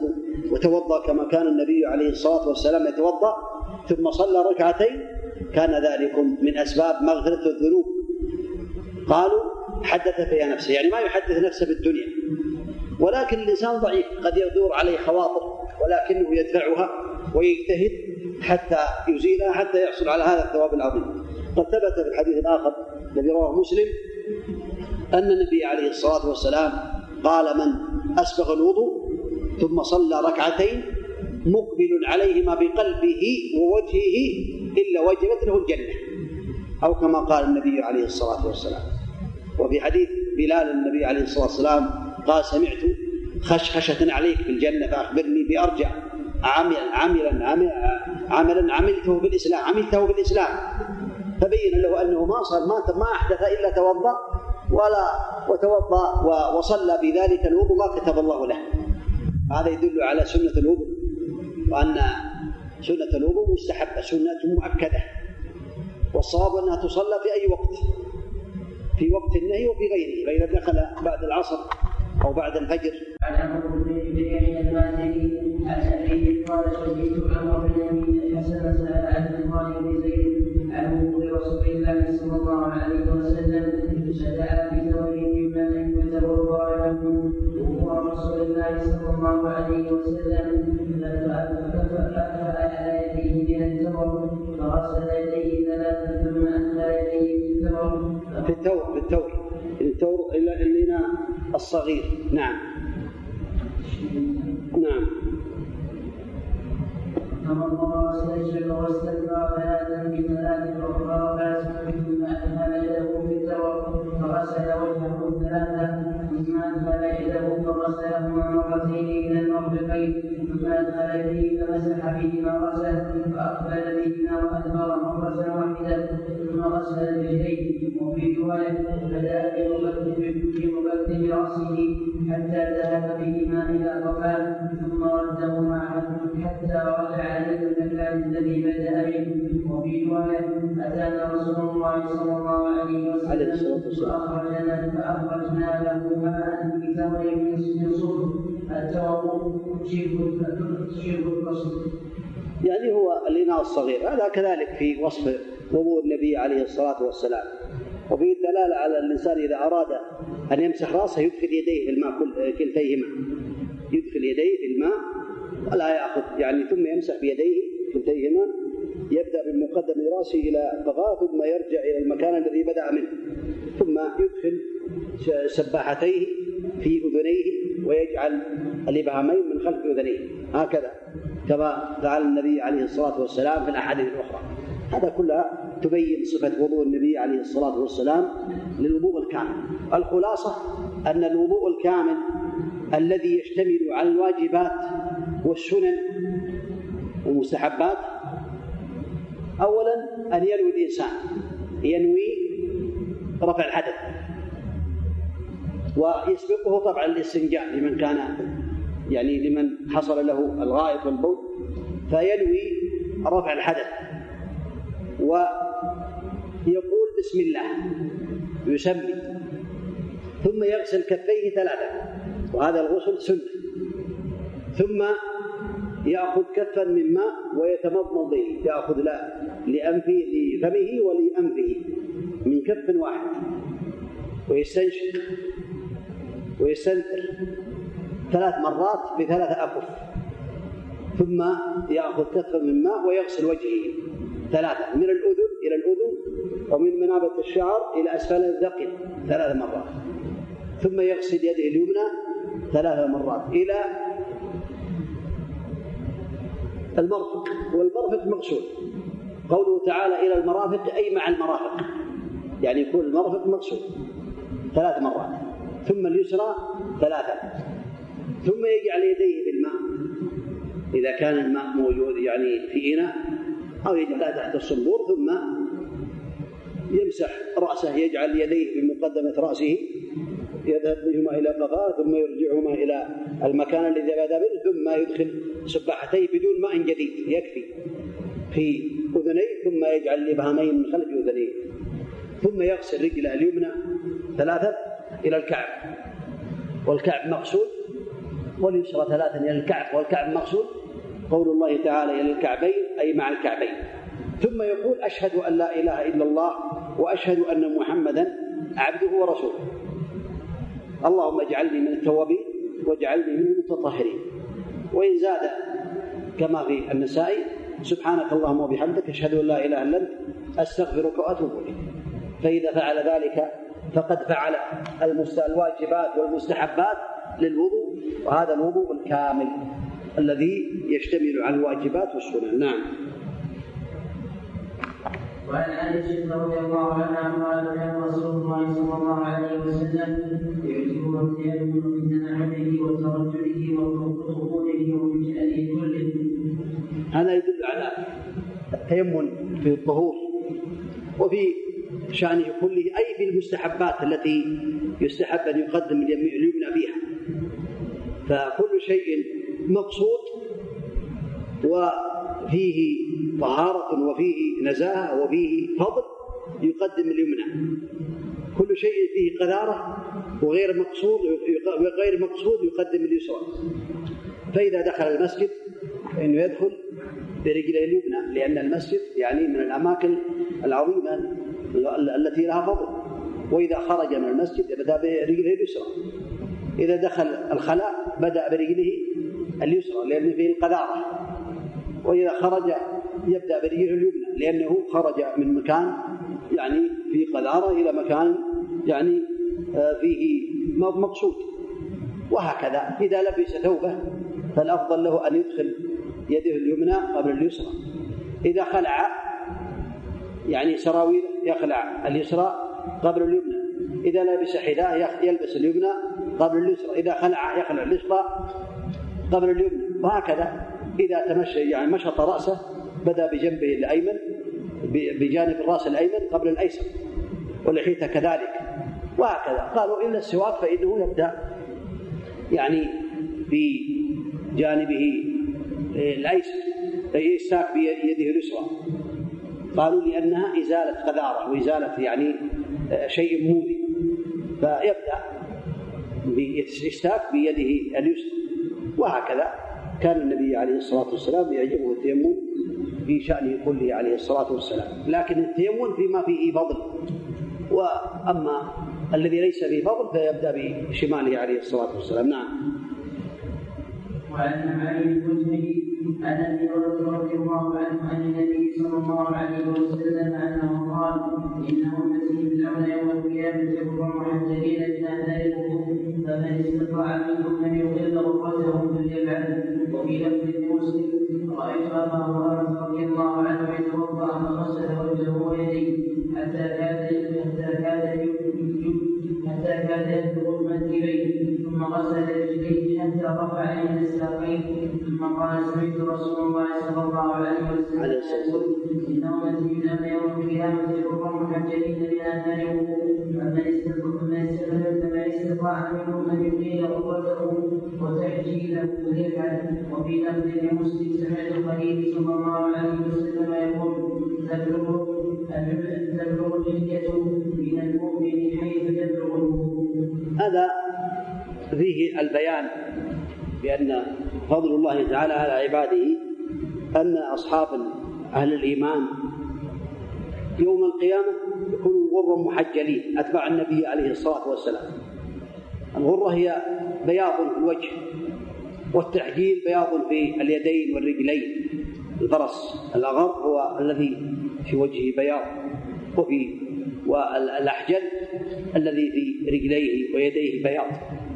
وتوضأ كما كان النبي عليه الصلاة والسلام يتوضأ ثم صلى ركعتين كان ذلك من أسباب مغفرة الذنوب. قالوا حدث فيها نفسه، يعني ما يحدث نفسه بالدنيا، ولكن الإنسان ضعيف قد يدور عليه خواطر ولكنه يدفعها ويجتهد حتى يزيلها حتى يحصل على هذا الثواب العظيم. قد ثبت في الحديث الآخر الذي رواه مسلم أن النبي عليه الصلاة والسلام قال: من أسبغ الوضوء ثم صلى ركعتين مقبل عليهما بقلبه ووجهه إلا وجبت له الجنة، أو كما قال النبي عليه الصلاة والسلام. وفي حديث بلال النبي عليه الصلاة والسلام قال: سمعت خشخشة عليك في الجنة فأخبرني بأرجع عملا عملا عملا عملته في الإسلام عملته في الإسلام فبين له أنه ما صار ما ما أحدث إلا توضأ ولا وتوضأ وصلى بذلك الوضوء ما كتب الله له. هذا يدل على سنة الوضوء، وأن سنة الوضوء مستحبة سنة مؤكدة، والصواب أنها تصلى في أي وقت، في وقت النهي وفي غيره، فإذا دخل بعد العصر أو بعد الفجر. عن عمرو بن يحيى المازني عن أبيه قال: شهدت عمر بن أبي الحسن سأل عن خالد بن زيد عن رسول الله صلى الله عليه وسلم شدع في ثوبه مما يتوضا له وهو رسول الله صلى الله عليه وسلم فأخذ على يديه من الثوب فغسل يديه ثلاثا ثم أخذ يديه في الثوب في الثوب الثوب إلى الإناء الصغير. نعم نعم. فمضى واستنشق واستنبع ثلاثا بثلاث أخرى ثم أدخل يده في الثوب فغسل وجهه ثلاثا ثم أدخل يده فغسلهما مرتين إلى المرفقين ثم أدخل يديه فمسح بهما رأسه فأقبل بهما وأدبر مرة واحدة ثم غسل رجليه. وفي رواية بدأ بمقدم رأسه حتى ذهب بهما إلى قفاه ثم ردهما حتى رجع إلى المكان الذي بدأ منه. وفي رواية أتانا رسول الله صلى الله عليه وسلم فأخرجنا فأخرجنا له ماء بثمر من صلب التوضؤ شرب القصر، يعني هو الإناء الصغير. هذا كذلك في وصف وضوء النبي عليه الصلاة والسلام، وفيه الدلالة على الإنسان إذا أراد أن يمسح رأسه يدخل يديه في الماء كلتيهما، يدخل يديه في الماء ولا يأخذ يعني ثم يمسح بيديه كلتيهما، يبدأ بمقدم رأسه إلى قفاه ثم يرجع إلى المكان الذي بدأ منه، ثم يدخل سباحتيه في أذنيه ويجعل الإبهامين من خلف أذنيه هكذا كما فعل النبي عليه الصلاة والسلام في الأحاديث الأخرى. هذا كلها تبين صفة وضوء النبي عليه الصلاة والسلام للوضوء الكامل. الخلاصة أن الوضوء الكامل الذي يشتمل على الواجبات والسنن والمستحبات، أولا أن ينوي الإنسان ينوي رفع الحدث، ويسبقه طبعا الاستنجاء لمن كان يعني لمن حصل له الغائط والبول، فينوي رفع الحدث ويقول بسم الله يسمي، ثم يغسل كفيه ثلاثة وهذا الغسل سنة، ثم يأخذ كفا من ماء ويتمضمض به، يأخذ لا لأنفه لفمه ولأنفه من كف واحد ويستنشق ويستنثر ثلاث مرات بثلاث أكف، ثم يأخذ كفا من ماء ويغسل وجهه ثلاثة من الأذن إلى الأذن ومن منابت الشعر إلى أسفل الذقن ثلاث مرات، ثم يغسل يده اليمنى ثلاث مرات إلى المرفق، والمرفق مغسول. قوله تعالى إلى المرافق أي مع المرافق، يعني يكون المرفق مغسول ثلاث مرات، ثم اليسرى ثلاثة، ثم يجعل يديه بالماء إذا كان الماء موجود يعني في إناء أو يجعلها تحت الصنبور، ثم يمسح رأسه، يجعل يديه بمقدمة رأسه يذهب بهما إلى قفاه ثم يرجعهما إلى المكان الذي بدأ منه، ثم يدخل سباحتيه بدون ماء جديد يكفي في أذنيه، ثم يجعل الإبهامين من خلف أذنيه، ثم يغسل رجله اليمنى ثلاثة إلى الكعب، والكعب مغسول واليسرى ثلاثا إلى الكعب، والكعب مقصود قول الله تعالى إلى الكعبين أي مع الكعبين. ثم يقول أشهد أن لا إله إلا الله وأشهد أن محمدا عبده ورسوله. اللهم اجعلني من التوابين واجعلني من المتطهرين. وإن زاد كما في النسائي سبحانك اللهم وبحمدك أشهد أن لا إله إلا أنت أستغفرك وأتوب إليك. فإذا فعل ذلك فقد فعل الواجبات والمستحبات للوضوء، وهذا الوضوء الكامل الذي يشتمل على الواجبات والسنن. نعم. وعن عائشة رضي الله عنها قال كان رسول الله صلى الله عليه وسلم يعجبه التيمم في تنعمه وترجله وخروجه وفي شأنه كله. هذا يدل على التيمم في الطهور وفي شأنه كله، أي في المستحبات التي يستحب أن يقدم اليمنى فيها. فكل شيء مقصود وفيه طهارة وفيه نزاهة وفيه فضل يقدم اليمنى. كل شيء فيه قذارة وغير مقصود وغير مقصود يقدم اليسرى. فإذا دخل المسجد فإنه يدخل برجله اليمنى، لأن المسجد يعني من الأماكن العظيمة التي لها فضل. وإذا خرج من المسجد بدأ برجله اليسرى. إذا دخل الخلاء بدأ برجله اليسرى لأن فيه القذارة. وإذا خرج يبدأ برجله اليمنى لأنه خرج من مكان يعني فيه قذارة إلى مكان يعني فيه مقصود. وهكذا إذا لبس ثوبه فالأفضل له أن يدخل يده اليمنى قبل اليسرى. إذا خلع يعني سراويل يخلع اليسرى قبل اليمنى. إذا لبس حذاء يلبس اليمنى قبل اليسرى. إذا خلع يخلع اليسرى قبل اليمنى. وهكذا إذا تمشى يعني مشط رأسه بدأ بجنبه الأيمن بجانب الرأس الأيمن قبل الأيسر، ولحيته كذلك. وهكذا قالوا إلا السواك فإنه يبدأ يعني بجانبه الأيسر يستاك بيده اليسرى. قالوا لأنها إزالة قذارة وإزالة يعني شيء مؤذي، فيبدأ بيستاك بيده اليسرى. وهكذا كان النبي عليه الصلاة والسلام يعجبه التيمم في شأنه كله عليه الصلاة والسلام. لكن التيمم فيما فيه فضل، وأما الذي ليس فيه فضل فيبدأ بشماله عليه الصلاة والسلام. نعم. وعن علي الحجري عن ابي هريره رضي الله عنه عن النبي صلى الله عليه وسلم انه قال ان امتي يدعون يوم القيامه غرا محجلين من اثار الوضوء فمن استطاع منكم ان يطيل غرته فليفعل. وفي لفظ مسلم رايت ابا هريره رضي الله عنه يتوضا فغسل وجهه ويديه حتى كاد حتى كاد حتى كاد يبلغ المنكبين، ثم غسل رجليه حتى رفع الى الساقين، ثم قال سمعت رسول الله صلى الله عليه وسلم يقول ان امتي يدعون يوم القيامه غرا محجلين من اثار الوضوء فمن استطاع منكم ان يطيل غرته وتحجيله فليفعل. وفي لفظ لمسلم سمعت الخليل صلى الله عليه وسلم يقول تبلغ تبلغ الجلية من المؤمن حيث يبلغ الوضوء. هذا فيه البيان بأن فضل الله تعالى على عباده أن أصحاب أهل الإيمان يوم القيامة يكونوا غرا محجلين أتباع النبي عليه الصلاة والسلام. الغرة هي بياض في الوجه، والتحجيل بياض في اليدين والرجلين. الفرس الأغر هو الذي في وجهه بياض، وفي والأحجل الذي في رجليه ويديه بياض.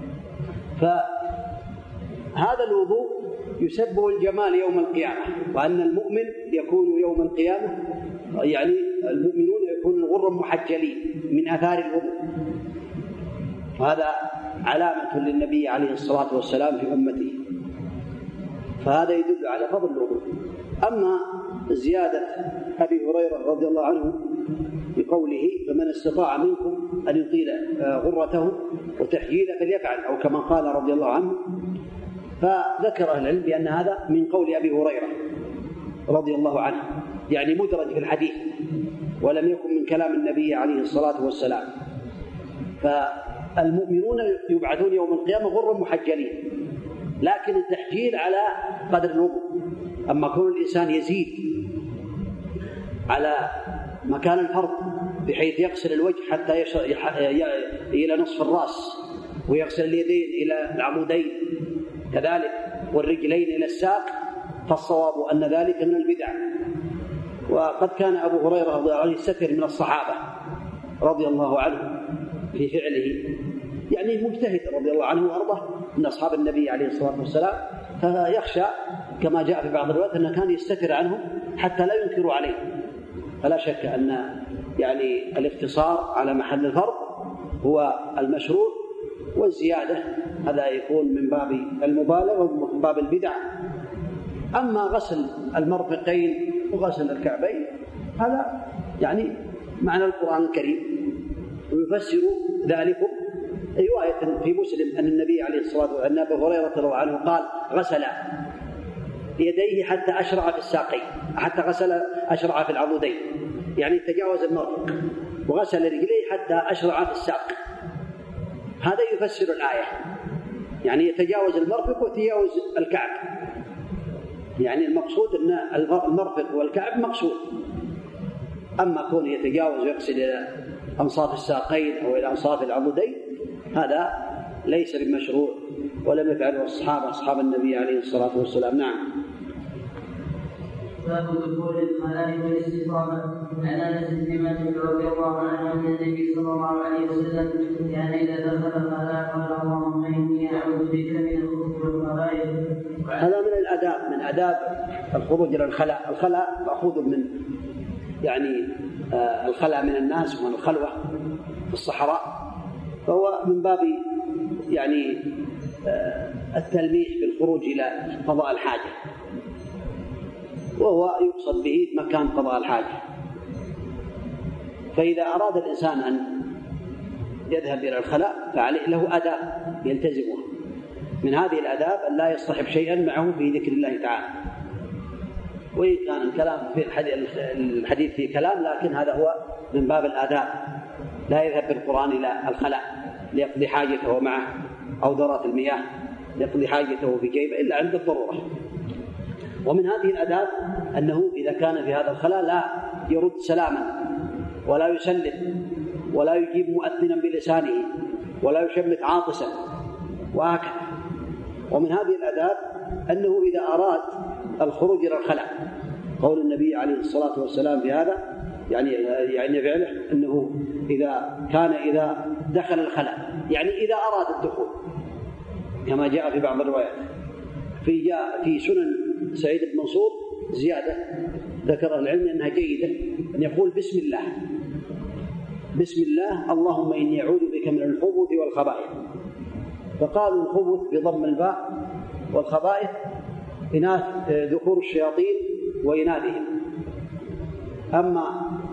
فهذا الوضوء يسبب الجمال يوم القيامة، وأن المؤمن يكون يوم القيامة يعني المؤمنون يكونون غرا محجلين من آثار الوضوء. وهذا علامة للنبي عليه الصلاة والسلام في أمته، فهذا يدل على فضل الوضوء. أما زيادة أبي هريرة رضي الله عنه بقوله فمن استطاع منكم أن يطيل غرته وتحجيله فليفعل، أو كما قال رضي الله عنه، فذكر أهل العلم بأن هذا من قول أبي هريرة رضي الله عنه، يعني مدرج في الحديث ولم يكن من كلام النبي عليه الصلاة والسلام. فالمؤمنون يبعثون يوم القيامة غرا محجلين لكن التحجيل على قدر الوضوء. أما كون الإنسان يزيد على مكان الفرض بحيث يغسل الوجه حتى إلى نصف الرأس، ويغسل اليدين إلى العمودين كذلك، والرجلين إلى الساق، فالصواب أن ذلك من البدع. وقد كان أبو هريرة رضي الله عنه يستتر من الصحابة رضي الله عنه في فعله، يعني مجتهد رضي الله عنه وأرضاه من أصحاب النبي عليه الصلاة والسلام، فيخشى كما جاء في بعض الروايات أنه كان يستتر عنهم حتى لا ينكروا عليه. فلا شك أن يعني الاقتصار على محل الفرض هو المشروع، والزيادة هذا يكون من باب المبالغة ومن باب البدع. أما غسل المرفقين وغسل الكعبين هذا يعني معنى القرآن الكريم، ويفسر ذلك رواية في مسلم أن النبي عليه الصلاة والسلام أن أبا هريرة رضي الله عنه قال: غسل يديه حتى أشرع في الساقين، حتى غسل أشرع في العضدين، يعني تجاوز المرفق، وغسل رجليه حتى أشرع في الساق. هذا يفسر الآية، يعني يتجاوز المرفق ويتجاوز الكعب، يعني المقصود أن المرفق والكعب مقصود. أما كون يتجاوز ويغسل إلى أنصاف الساقين أو إلى أنصاف العضدين هذا ليس بمشروع، ولم يفعله الصحابة أصحاب النبي عليه الصلاة والسلام. نعم. باب دخول الخلاء والاستقامة. عن انس بن مالك رضي الله عنه ان النبي صلى الله عليه وسلم كان اذا دخل الخلاء قال: اللهم اني اعوذ بك من الخبث والخبائث. هذا من الآداب، من آداب الخروج إلى الخلاء. الخلاء مأخوذ من يعني آه الخلاء من الناس ومن الخلوة في الصحراء، فهو من باب يعني آه التلميح بالخروج إلى قضاء الحاجة، وهو يقصد به مكان قضاء الحاجة. فإذا أراد الإنسان أن يذهب إلى الخلاء فعليه له آداب يلتزمها. من هذه الآداب أن لا يصطحب شيئا معه في ذكر الله تعالى، وإن كان الكلام في الحديث في كلام، لكن هذا هو من باب الآداب. لا يذهب بالقرآن إلى الخلاء ليقضي حاجته معه، أو ذرات المياه ليقضي حاجته في جيبه إلا عند الضرورة. ومن هذه الآداب أنه إذا كان في هذا الخلاء لا يرد سلاما، ولا يسلم، ولا يجيب مؤذنا بلسانه، ولا يشمت عاطسا، وهكذا. ومن هذه الآداب أنه إذا أراد الخروج إلى الخلاء، قول النبي عليه الصلاة والسلام في هذا يعني يعني فعله أنه إذا كان إذا دخل الخلاء، يعني إذا أراد الدخول، كما جاء في بعض الروايات. في جاء في سنن سعيد بن منصور زيادة ذكر العلم أنها جيدة، أن يقول: بسم الله، بسم الله، اللهم إني أعوذ بك من الخبث والخبائث. فقالوا الخبث بضم الباء، والخبائث إناث ذكور الشياطين وإناثهم. أما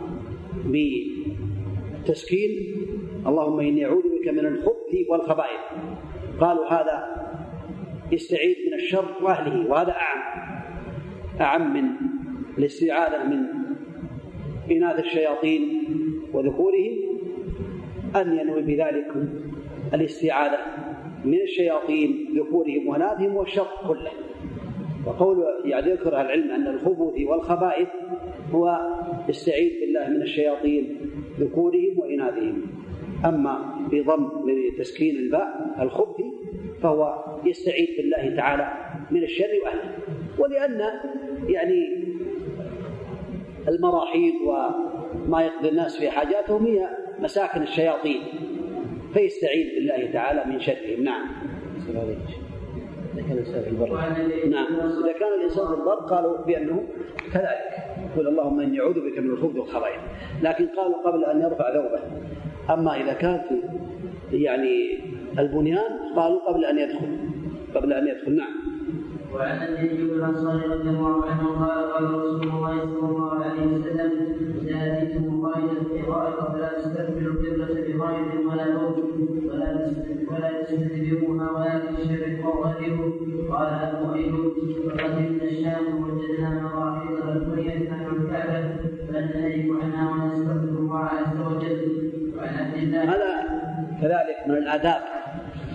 بتسكين اللهم إني أعوذ بك من الخبث والخبائث، قالوا هذا يستعيذ من الشر وأهله، وهذا أعم أعم من الاستعاذة من إناث الشياطين وذكورهم، أن ينوي بذلك الاستعاذة من الشياطين ذكورهم وإناثهم والشر كله. وقول يعني ذكر العلم أن الخبث والخبائث هو استعيذ بالله من الشياطين ذكورهم وإناثهم. أما بضم تسكين الباء الخبث فهو يستعيذ بالله تعالى من الشر وأهله. ولأن يعني المراحيض وما يقضي الناس في حاجاتهم هي مساكن الشياطين، فيستعيذ بالله تعالى من شرهم. نعم. إذا كان الإنسان في البر، نعم، إذا كان الإنسان في البر قالوا بأنه كذلك، يقول اللهم إني أعوذ بك من الخبث والخبائث، لكن قالوا قبل أن يرفع ثوبه. أما إذا كان في يعني البنيان قالوا قبل أن يدخل قبل أن يدخل. نعم. وعن ابي الانصاري رضي الله عنه قال: قال رسول الله صلى الله عليه وسلم: اذا اتيتم قائدا في غائط فلا تستقبلوا القبله بغائط ولا موت ولا تستدبروها ولكن شرقوا وغربوا. قال ابو ايوب: فقدمنا الشام ووجدنا مراحيض بنيت نحو الكعبه فننهيك عنها ونستغفر الله عز وجل. وعن عبد الله. هذا كذلك من الآداب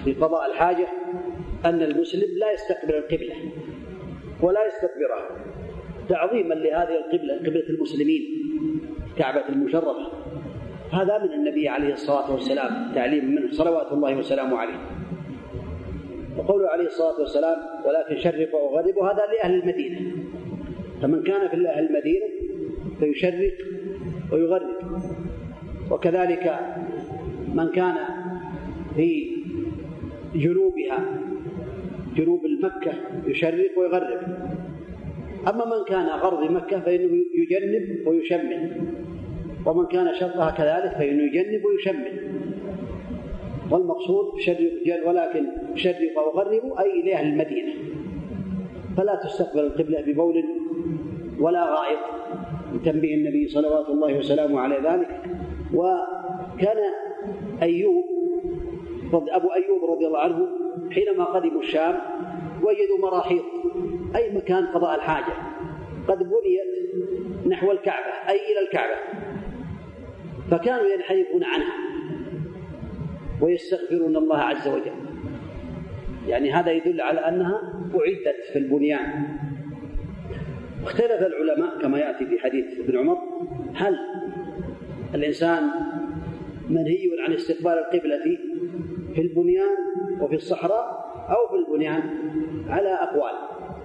في قضاء الحاجة أن المسلم لا يستقبل القبلة ولا يستدبرها تعظيما لهذه القبلة، قبلة المسلمين كعبة المشرفة. هذا من النبي عليه الصلاة والسلام تعليم منه صلوات الله وسلامه عليه. وقوله عليه الصلاة والسلام ولكن شرق وغرب، هذا لأهل المدينة، فمن كان في أهل المدينة فيشرق ويغرب، وكذلك من كان في جنوبها جنوب مكة يشرق ويغرب. أما من كان غرب مكة فإنه يجنب ويشمل، ومن كان شرقها كذلك فإنه يجنب ويشمل. والمقصود شرق، ولكن شرق وغرب أي لأهل المدينة، فلا تستقبل القبلة ببول ولا غائط، تنبيه النبي صلوات الله وسلامه على ذلك. وكان أيوب أبو أيوب رضي الله عنه حينما قدموا الشام وجدوا مراحيض أي مكان قضاء الحاجة قد بنيت نحو الكعبة أي إلى الكعبة، فكانوا ينحرفون عنها ويستغفرون الله عز وجل. يعني هذا يدل على أنها أعدت في البنيان. اختلف العلماء كما يأتي في حديث ابن عمر، هل الإنسان منهي عن استقبال القبلة في البنيان وفي الصحراء أو في البنيان؟ على أقوال،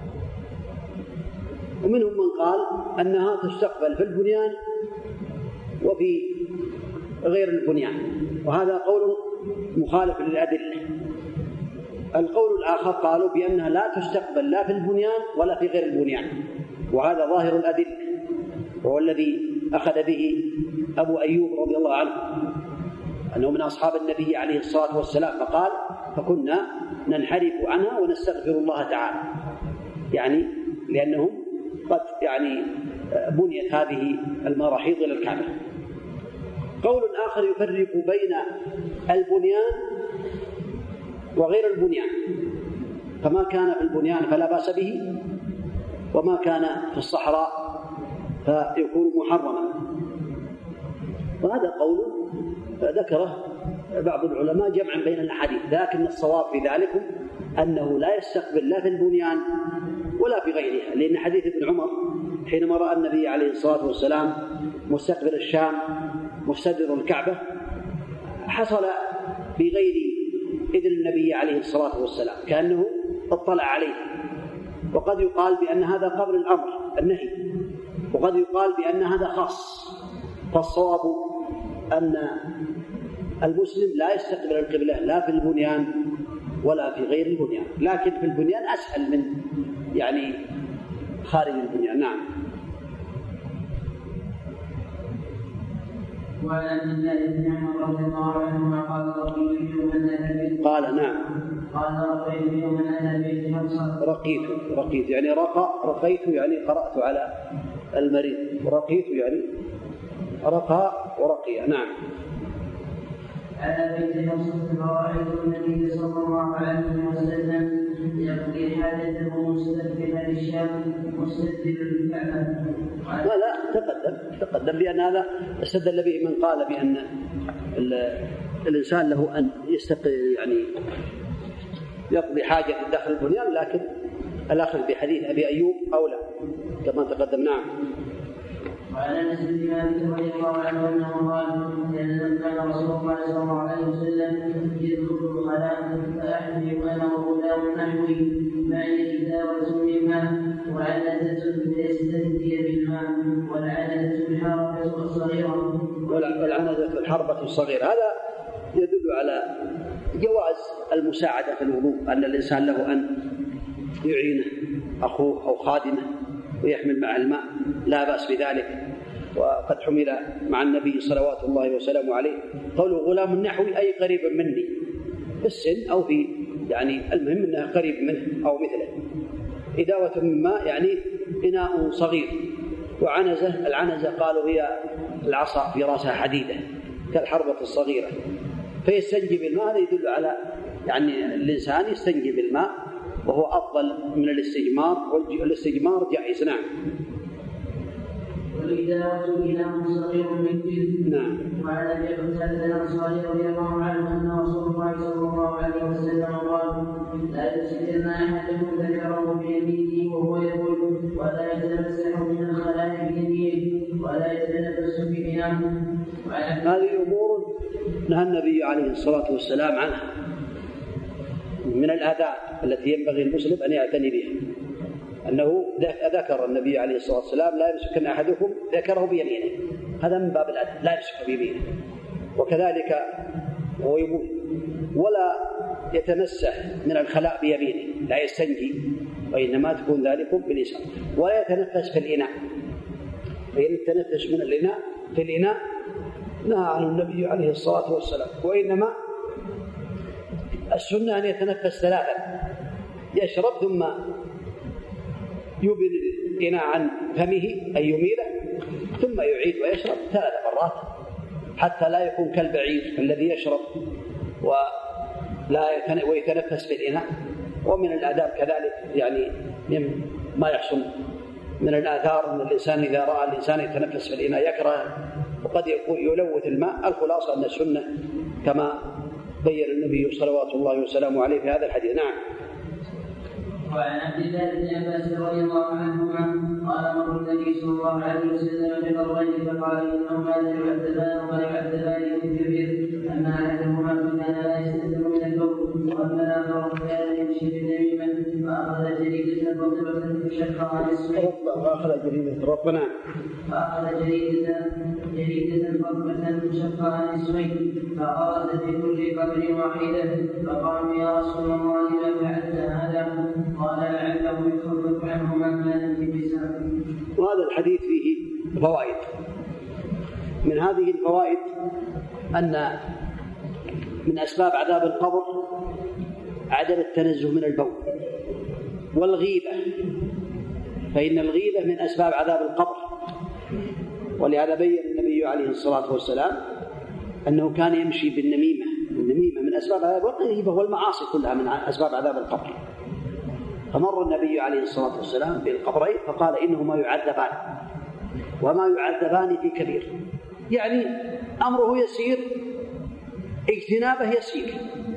ومنهم من قال أنها تستقبل في البنيان وفي غير البنيان، وهذا قول مخالف للأدلة. القول الآخر قالوا بأنها لا تستقبل لا في البنيان ولا في غير البنيان، وهذا ظاهر الأدلة، وهو الذي أخذ به أبو أيوب رضي الله عنه، أنه من أصحاب النبي عليه الصلاة والسلام، فقال فكنا ننحرف عنها ونستغفر الله تعالى، يعني لأنهم قد يعني بنيت هذه المراحيض إلى الكعبة. قول آخر يفرق بين البنيان وغير البنيان، فما كان في البنيان فلا بأس به، وما كان في الصحراء فيكون محرما. وهذا قول ذكره بعض العلماء جمعا بين الأحاديث، لكن الصواب في ذلك أنه لا يستقبل لا في البنيان ولا في غيرها، لأن حديث ابن عمر حينما رأى النبي عليه الصلاة والسلام مستقبل الشام مستدبر الكعبة حصل بغير إذن النبي عليه الصلاة والسلام، كأنه اطلع عليه. وقد يقال بأن هذا قبل الأمر النهي، وقد يقال بأن هذا خاص. فالصواب أن المسلم لا يستقبل القبلة لا في البنيان ولا في غير البنيان، لكن في البنيان أسهل من يعني خارج البنيان. نعم. وعن بن عمر رضي الله عنهما قال رقيت من أهل قال نعم قال رقيت من أهل رقيت رقيت يعني رقى، رقيت يعني قرأت على المريض، رقيت يعني رقى ورقي. نعم. على بيت حفصة فرأيت النبي صلى الله عليه وسلم يقضي حاجته مستقبلا الشام مستدبرا الكعبة. لا لا تقدم تقدم بأن هذا استدل به من قال بأن الإنسان له أن يستقل يعني يقضي حاجة داخل البنيان، لكن الأخذ بحديث أبي أيوب أولى كما تقدم. نعم. وعن انس بن مالك رضي الله عنه انه قال ان كان رسول الله صلى الله عليه وسلم يدخل الخلاء فاحمل انا وغلام نحوي معي كتابه من ماء وعنزه فيستنجي بالماء والعنزه الحربه الصغيره والعنزه الحربه الصغيره. هذا يدل على جواز المساعده في الوضوء، ان الانسان له ان يعينه اخوه او خادمه ويحمل مع الماء، لا بأس بذلك. وقد حمل مع النبي صلوات الله وسلامه عليه قوله غلام نحوي أي قريب مني في السن أو في يعني المهم أنه قريب منه أو مثله. إداوة من ماء يعني إناء صغير. وعنزة، العنزة قالوا هي العصا في رأسها حديدة كالحربة الصغيرة، فيستنجي بالماء. هذا يدل على يعني الإنسان يستنجي بالماء وهو أفضل من الاستجمار، والاستجمار جائز. نعم. والإداوة يتجاوز إناء صغير من جلد. نعم. وعن أبي قتادة الأنصاري رضي الله عنه أن رسول الله صلى الله عليه وسلم قال: لا يمسكن أحدكم ذكره بيمينه وهو يقول، ولا يتمسح من الخلاء بيمينه، ولا يتنفس بإناءه. هذه أمور نهى النبي عليه الصلاة والسلام عنها من الآداب التي ينبغي المسلم أن يعتني بها. أنه ذكر النبي عليه الصلاة والسلام: لا يمسكن أحدكم ذكره بيمينه، هذا من باب الأدب، لا يمسك بيمينه. وكذلك هو يقول: ولا يتمسح من الخلاء بيمينه، لا يستنجي، وإنما تكون ذلك باليسار. ولا يتنفس في الإناء، فإن التنفس من الإناء في الإناء نهى عنه النبي عليه الصلاة والسلام. وإنما السنة أن يتنفس ثلاثا: يشرب ثم يبن الإناء عن فمه أي يميله، ثم يعيد ويشرب ثلاث مرات، حتى لا يكون كالبعير الذي يشرب ولا ويتنفس في الإناء. ومن الآداب كذلك يعني ما يحصل من الآثار أن الإنسان إذا رأى الإنسان يتنفس في الإناء يكره، وقد يكون يلوث الماء. الخلاصة أن السنة كما بين النبي صلوات الله وسلامه عليه في هذا الحديث. نعم. وعن عبد الله بن عباس رضي الله عنهما قال: مر النبي صلى الله عليه وسلم بقبرين فقال: انهما لا يعذبان ولا يعذبان في الكبير، اما احدهما كان لا يستتر من البول، واما الاخر كان يمشي بالنميمه، فاخذ جريده رطبه فشقها نصفين. فاخذ جريده رطبه فاخذ جريده جريده رطبه فشقها نصفين، فأراد في كل قبر واحده، فقالوا: يا رسول الله ما فعلت هذا؟ قال: لعله يخفف عنه ما كان في لسانه. وهذا الحديث فيه فوائد. من هذه الفوائد أن من أسباب عذاب القبر عدم التنزه من البول والغيبة، فإن الغيبة من أسباب عذاب القبر. ولهذا بين النبي عليه الصلاة والسلام أنه كان يمشي بالنميمة. النميمة من أسباب عذاب الغيبة، والمعاصي كلها من أسباب عذاب القبر. فمر النبي عليه الصلاة والسلام بالقبرين فقال: إنهما يعذبان وما يعذبان في كبير، يعني أمره يسير، اجتنابه يسير،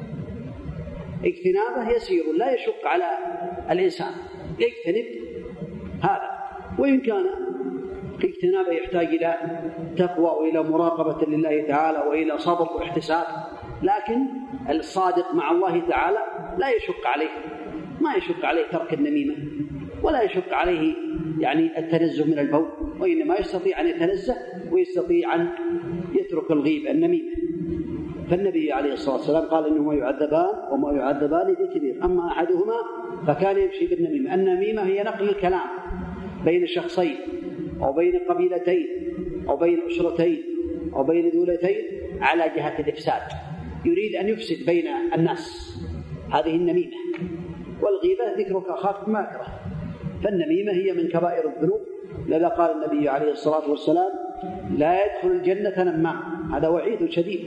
اجتنابه يسير لا يشق على الإنسان، يجتنب هذا. وإن كان اجتنابه يحتاج إلى تقوى وإلى مراقبة لله تعالى وإلى صبر واحتساب، لكن الصادق مع الله تعالى لا يشق عليه، ما يشق عليه ترك النميمة، ولا يشق عليه يعني التنزه من البول، وإنما يستطيع أن يتنزه ويستطيع أن يترك الغيبة النميمة. فالنبي عليه الصلاة والسلام قال: إنهما يعذبان وما يعذبان في كبير، أما أحدهما فكان يمشي بالنميمة. النميمة هي نقل الكلام بين شخصين أو بين قبيلتين أو بين أسرتين أو بين دولتين على جهة الإفساد، يريد أن يفسد بين الناس، هذه النميمة. والغيبة ذكرك أخاك ما يكره، فالنميمة هي من كبائر الذنوب. لذا قال النبي عليه الصلاة والسلام: لا يدخل الجنة نمام، هذا وعيد شديد.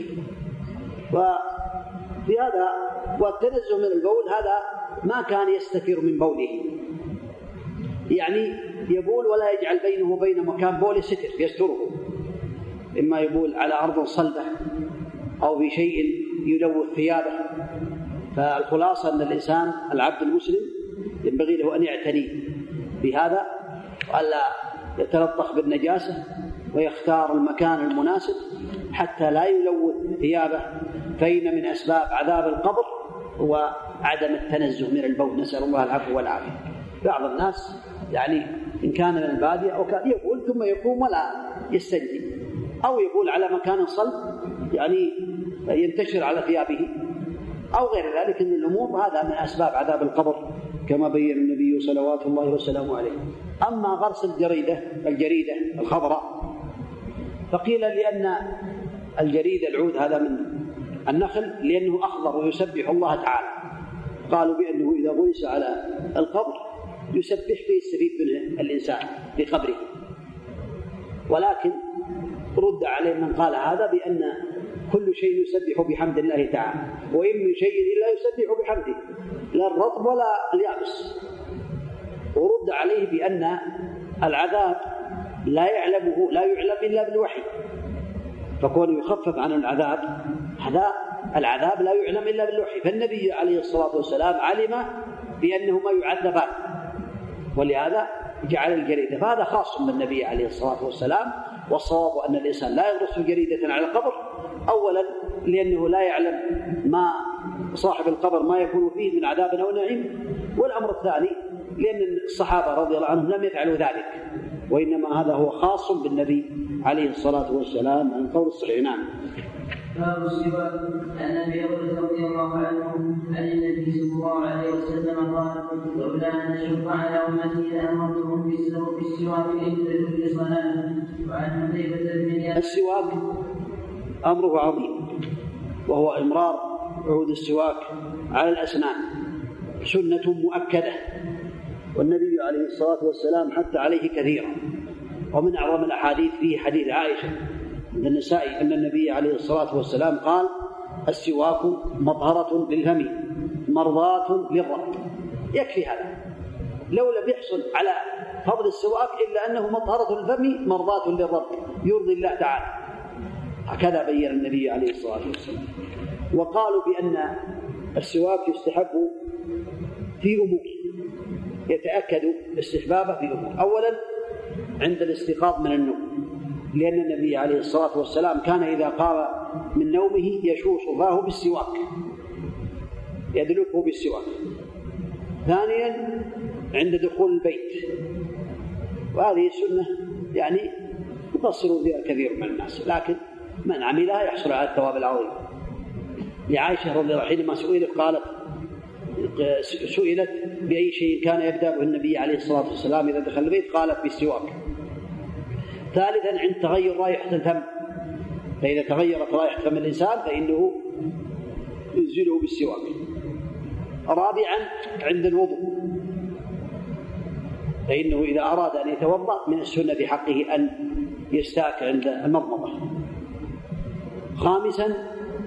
وفي هذا والتنزه من البول هذا ما كان يستتر من بوله، يعني يبول ولا يجعل بينه وبين مكان بول ستر يستره، إما يبول على أرض صلبة أو بشيء يلوث ثيابه. فالخلاصة أن الإنسان العبد المسلم ينبغي له أن يعتني بهذا، وألا يتلطخ بالنجاسة، ويختار المكان المناسب حتى لا يلوث ثيابه. فإن من أسباب عذاب القبر هو عدم التنزه من البول، نسأل الله العفو والعافية. بعض الناس يعني إن كان من البادية أو كان يقول ثم يقوم ولا يستنجي، أو يقول على مكان صلب يعني ينتشر على ثيابه أو غير ذلك من الأمور، هذا من أسباب عذاب القبر كما بين النبي صلوات الله وسلامه عليه. أما غرس الجريدة الجريدة الخضراء فقيل لأن الجريدة العود هذا من النخل لأنه أخضر ويسبح الله تعالى، قالوا بأنه إذا غرس على القبر يسبح فيستفيد منه الإنسان في قبره. ولكن رد عليه من قال هذا بأن كل شيء يسبح بحمد الله تعالى، وإن من شيء إلا يسبح بحمده، لا الرطب ولا اليابس. ورد عليه بأن العذاب لا يعلمه لا يعلم إلا بالوحي، فكون يخفف عن العذاب هذا العذاب لا يعلم إلا بالوحي. فالنبي عليه الصلاة والسلام علم بأنهما يعذبان ولهذا جعل الجريدة، فهذا خاص بالنبي عليه الصلاة والسلام. والصواب أن الإنسان لا يغرس جريدة على القبر، أولا لأنه لا يعلم ما صاحب القبر ما يكون فيه من عذاب أو نعيم، والأمر الثاني لأن الصحابة رضي الله عنهم لم يفعلوا ذلك، وإنما هذا هو خاص بالنبي عليه الصلاة والسلام عن قول الصحيح. نعم. باب السواك. عن ابي هريره رضي الله عنه عن النبي صلى الله عليه وسلم قال: لولا ان اشق على امتي لامرتهم بالسواك عند كل صلاه. وعن حذيفه بن السواك امره عظيم، وهو امرار عود السواك على الاسنان سنه مؤكده، والنبي عليه الصلاه والسلام حث عليه كثيرا. ومن اعظم الاحاديث فيه حديث عائشه عند النسائي أن النبي عليه الصلاة والسلام قال: السواك مطهرة للفم مرضاة للرب. يكفي هذا، لو لم يحصل على فضل السواك إلا أنه مطهرة للفم مرضاة للرب يرضي الله تعالى. هكذا بين النبي عليه الصلاة والسلام. وقالوا بأن السواك يستحب في أمور، يتأكد استحبابه في أمور. أولا عند الاستيقاظ من النوم، لأن النبي عليه الصلاة والسلام كان إذا قام من نومه يشوش فاه بالسواك، يدلكه بالسواك. ثانيا عند دخول البيت، وهذه السنة يعني يقصر فيها كثير من الناس، لكن من عملها يحصل على الثواب العظيم. لعائشة رضي الله عنها حينما سئلت قالت سئلت بأي شيء كان يبدأ به النبي عليه الصلاة والسلام إذا دخل البيت، قالت بالسواك. ثالثا عند تغير رائحة الفم، فإذا تغيرت رائحة فم الإنسان فإنه ينزله بالسواك. رابعا عند الوضوء، فإنه إذا أراد أن يتوضأ من السنة في حقه أن يستاك عند المضمضة. خامسا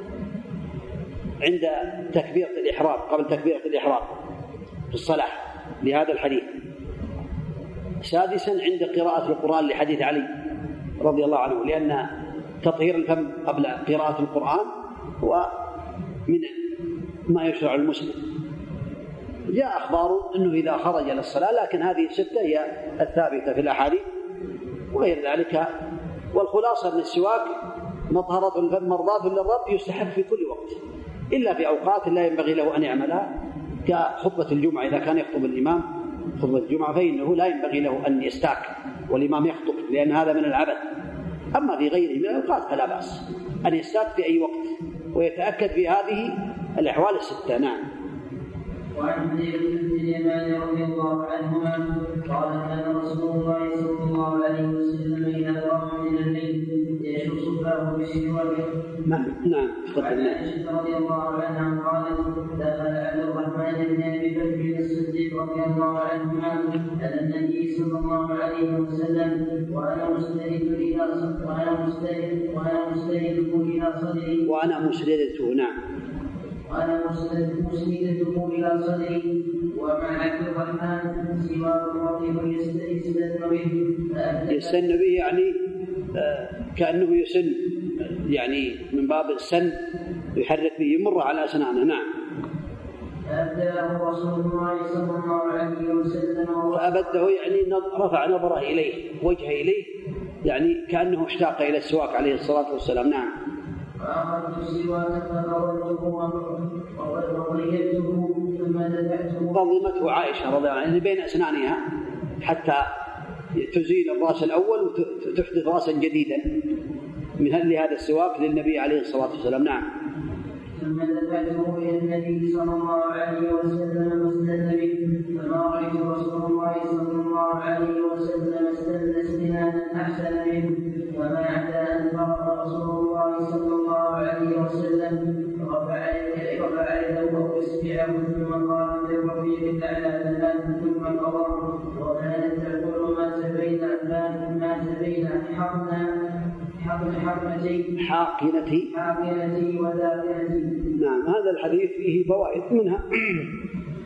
عند تكبيرة الإحرام، قبل تكبيرة الإحرام في الصلاة لهذا الحديث. سادسا عند قراءة القرآن لحديث علي رضي الله عنه، لأن تطهير الفم قبل قراءة القرآن هو من ما يشرع المسلم. جاء أخبار أنه إذا خرج للصلاة، لكن هذه الستة هي الثابتة في الأحاديث وغير ذلك. والخلاصة أن السواك مطهرة الفم مرضاة للرب، يستحب في كل وقت إلا في أوقات لا ينبغي له أن يعملها، كخطبة الجمعة. إذا كان يخطب الإمام خطبة الجمعة فإنه لا ينبغي له أن يستاك والإمام يخطب، لأن هذا من العبث. أما في غيره من الأوقات فلا بأس أن يستاك في أي وقت ويتأكد في هذه الأحوال الستة. نعم. وعن حذيفة بن اليمان رضي الله عنهما قال: كان رسول الله صلى الله عليه وسلم إذا قام من الليل يشق فاه بالسواك. نعم نعم. وعن عائشة رضي الله عنها قالت: دخل عبد الرحمن بن أبي بكر الصديق رضي الله عنهما على النبي صلى الله عليه وسلم وأنا مستند إلى وأنا مستند وأنا مستند إلى صدري وأنا مسندته. نعم. وأنا مسندته إلى صدري ومع عبد الرحمن سواك رطب يستن به. يستن به يعني آه كأنه يسن، يعني من باب السن يحرك به، يمر على أسنانه. نعم. فأبدأه رسول الله صلى الله عليه وسلم فأبده يعني رفع نظره إليه، وجهه إليه، يعني كأنه اشتاق إلى السواك عليه الصلاة والسلام. نعم. فأخذت السواك فضربته وطيبته ثم دفعته. ضمته عائشة رضي الله عنها بين أسنانها حتى تزيل الرأس الأول وتحدث رأسا جديدا من لهذا السواك للنبي عليه الصلاة والسلام. نعم. ثم دفعته إلى النبي صلى الله عليه وسلم واستنى به، فما رأيت رسول الله صلى الله عليه وسلم استنى استنانا أحسن منه. وما عدا أن فرق رسول الله صلى الله عليه وسلم رفع يده وإصبعه ثم قال بالرفيق الأعلى ثلاثا ثم قضى. وكانت تقول ما تبين ما تبين حقنا حقنتي حاقنتي حاقنتي ودافنتي. نعم. هذا الحديث فيه فوائد، منها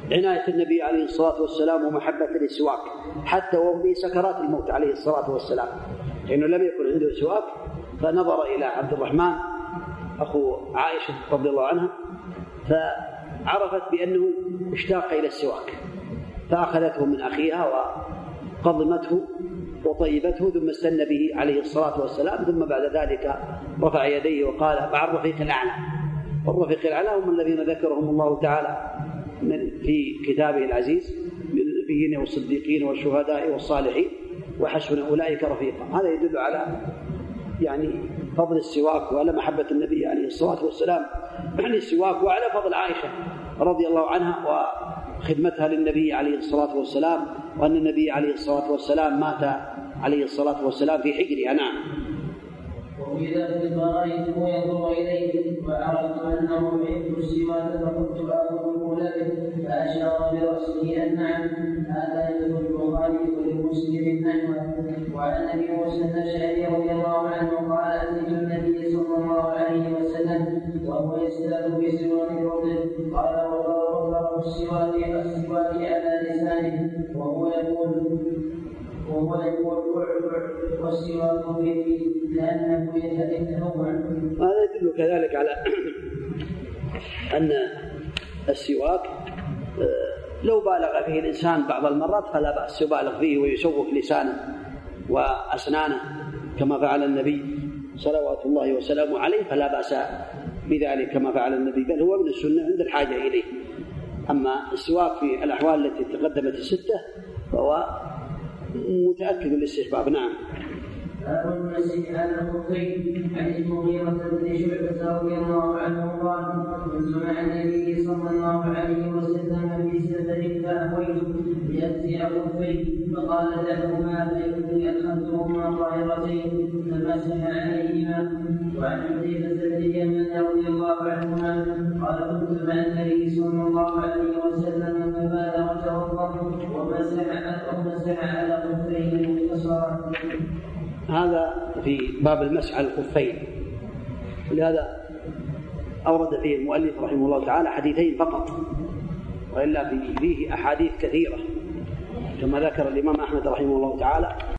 عناية النبي عليه الصلاة والسلام ومحبة للسواك حتى وهو في سكرات الموت عليه الصلاة والسلام، لأنه لم يكن عنده سواك، فنظر إلى عبد الرحمن أخو عائشة رضي الله عنها فعرفت بأنه اشتاق إلى السواك، فأخذته من أخيها وقضمته وطيبته ثم استنى به عليه الصلاة والسلام، ثم بعد ذلك رفع يديه وقال مع الرفيق الأعلى. والرفيق الأعلى هم الذين ذكرهم الله تعالى في كتابه العزيز من النبيين والصديقين والشهداء والصالحين وحسن أولئك رفيقا. هذا يدل على يعني فضل السواك وعلى محبة النبي عليه الصلاة والسلام عن السواك، وعلى فضل عائشة رضي الله عنها وخدمتها للنبي عليه الصلاة والسلام، وأن النبي عليه الصلاة والسلام مات عليه الصلاة والسلام في حجرها. نعم. وفي ذلك فرأيته ينظر إليه وعرفت أنه يحب السواك فقلت آخذه له فأشار برأسه أن نعم. هذا يدل البخاري ولمسلم نحوه. وعن أبي موسى الأشعري رضي الله عنه قال أتيت النبي صلى الله عليه وسلم وهو يستاذ بسواك الرجل قال وضربه السواك السواك على لسانه وهو يقول وهو يقول والسواك في لأنه يتنوع. هذا يدل كذلك على أن السواك لو بالغ فيه الإنسان بعض المرات فلا بأس يبالغ فيه ويسوق لسانه وأسنانه كما فعل النبي صلوات الله وسلامه عليه، فلا بأس بذلك كما فعل النبي، بل هو من السنة عند الحاجة إليه. أما السواك في الأحوال التي تقدمت الستة فهو متأكد الاستحباب. نعم. باب المسح على الخفين. عن المغيرة بن شعبة رضي الله عنه قال كنت مع النبي صلى الله عليه وسلم في سفر فأهويت لأنزع خفين فقال دعهما فإني أدخلتهما طاهرتين فمسح عليهما. وعن حذيفة بن اليمان رضي الله عنهما قال كنت مع النبي صلى الله عليه وسلم فبالغ توضأ ومسح على خفين مختصرا. هذا في باب المسح على الخفين، ولهذا أورد فيه المؤلف رحمه الله تعالى حديثين فقط، وإلا فيه أحاديث كثيرة كما ذكر الإمام أحمد رحمه الله تعالى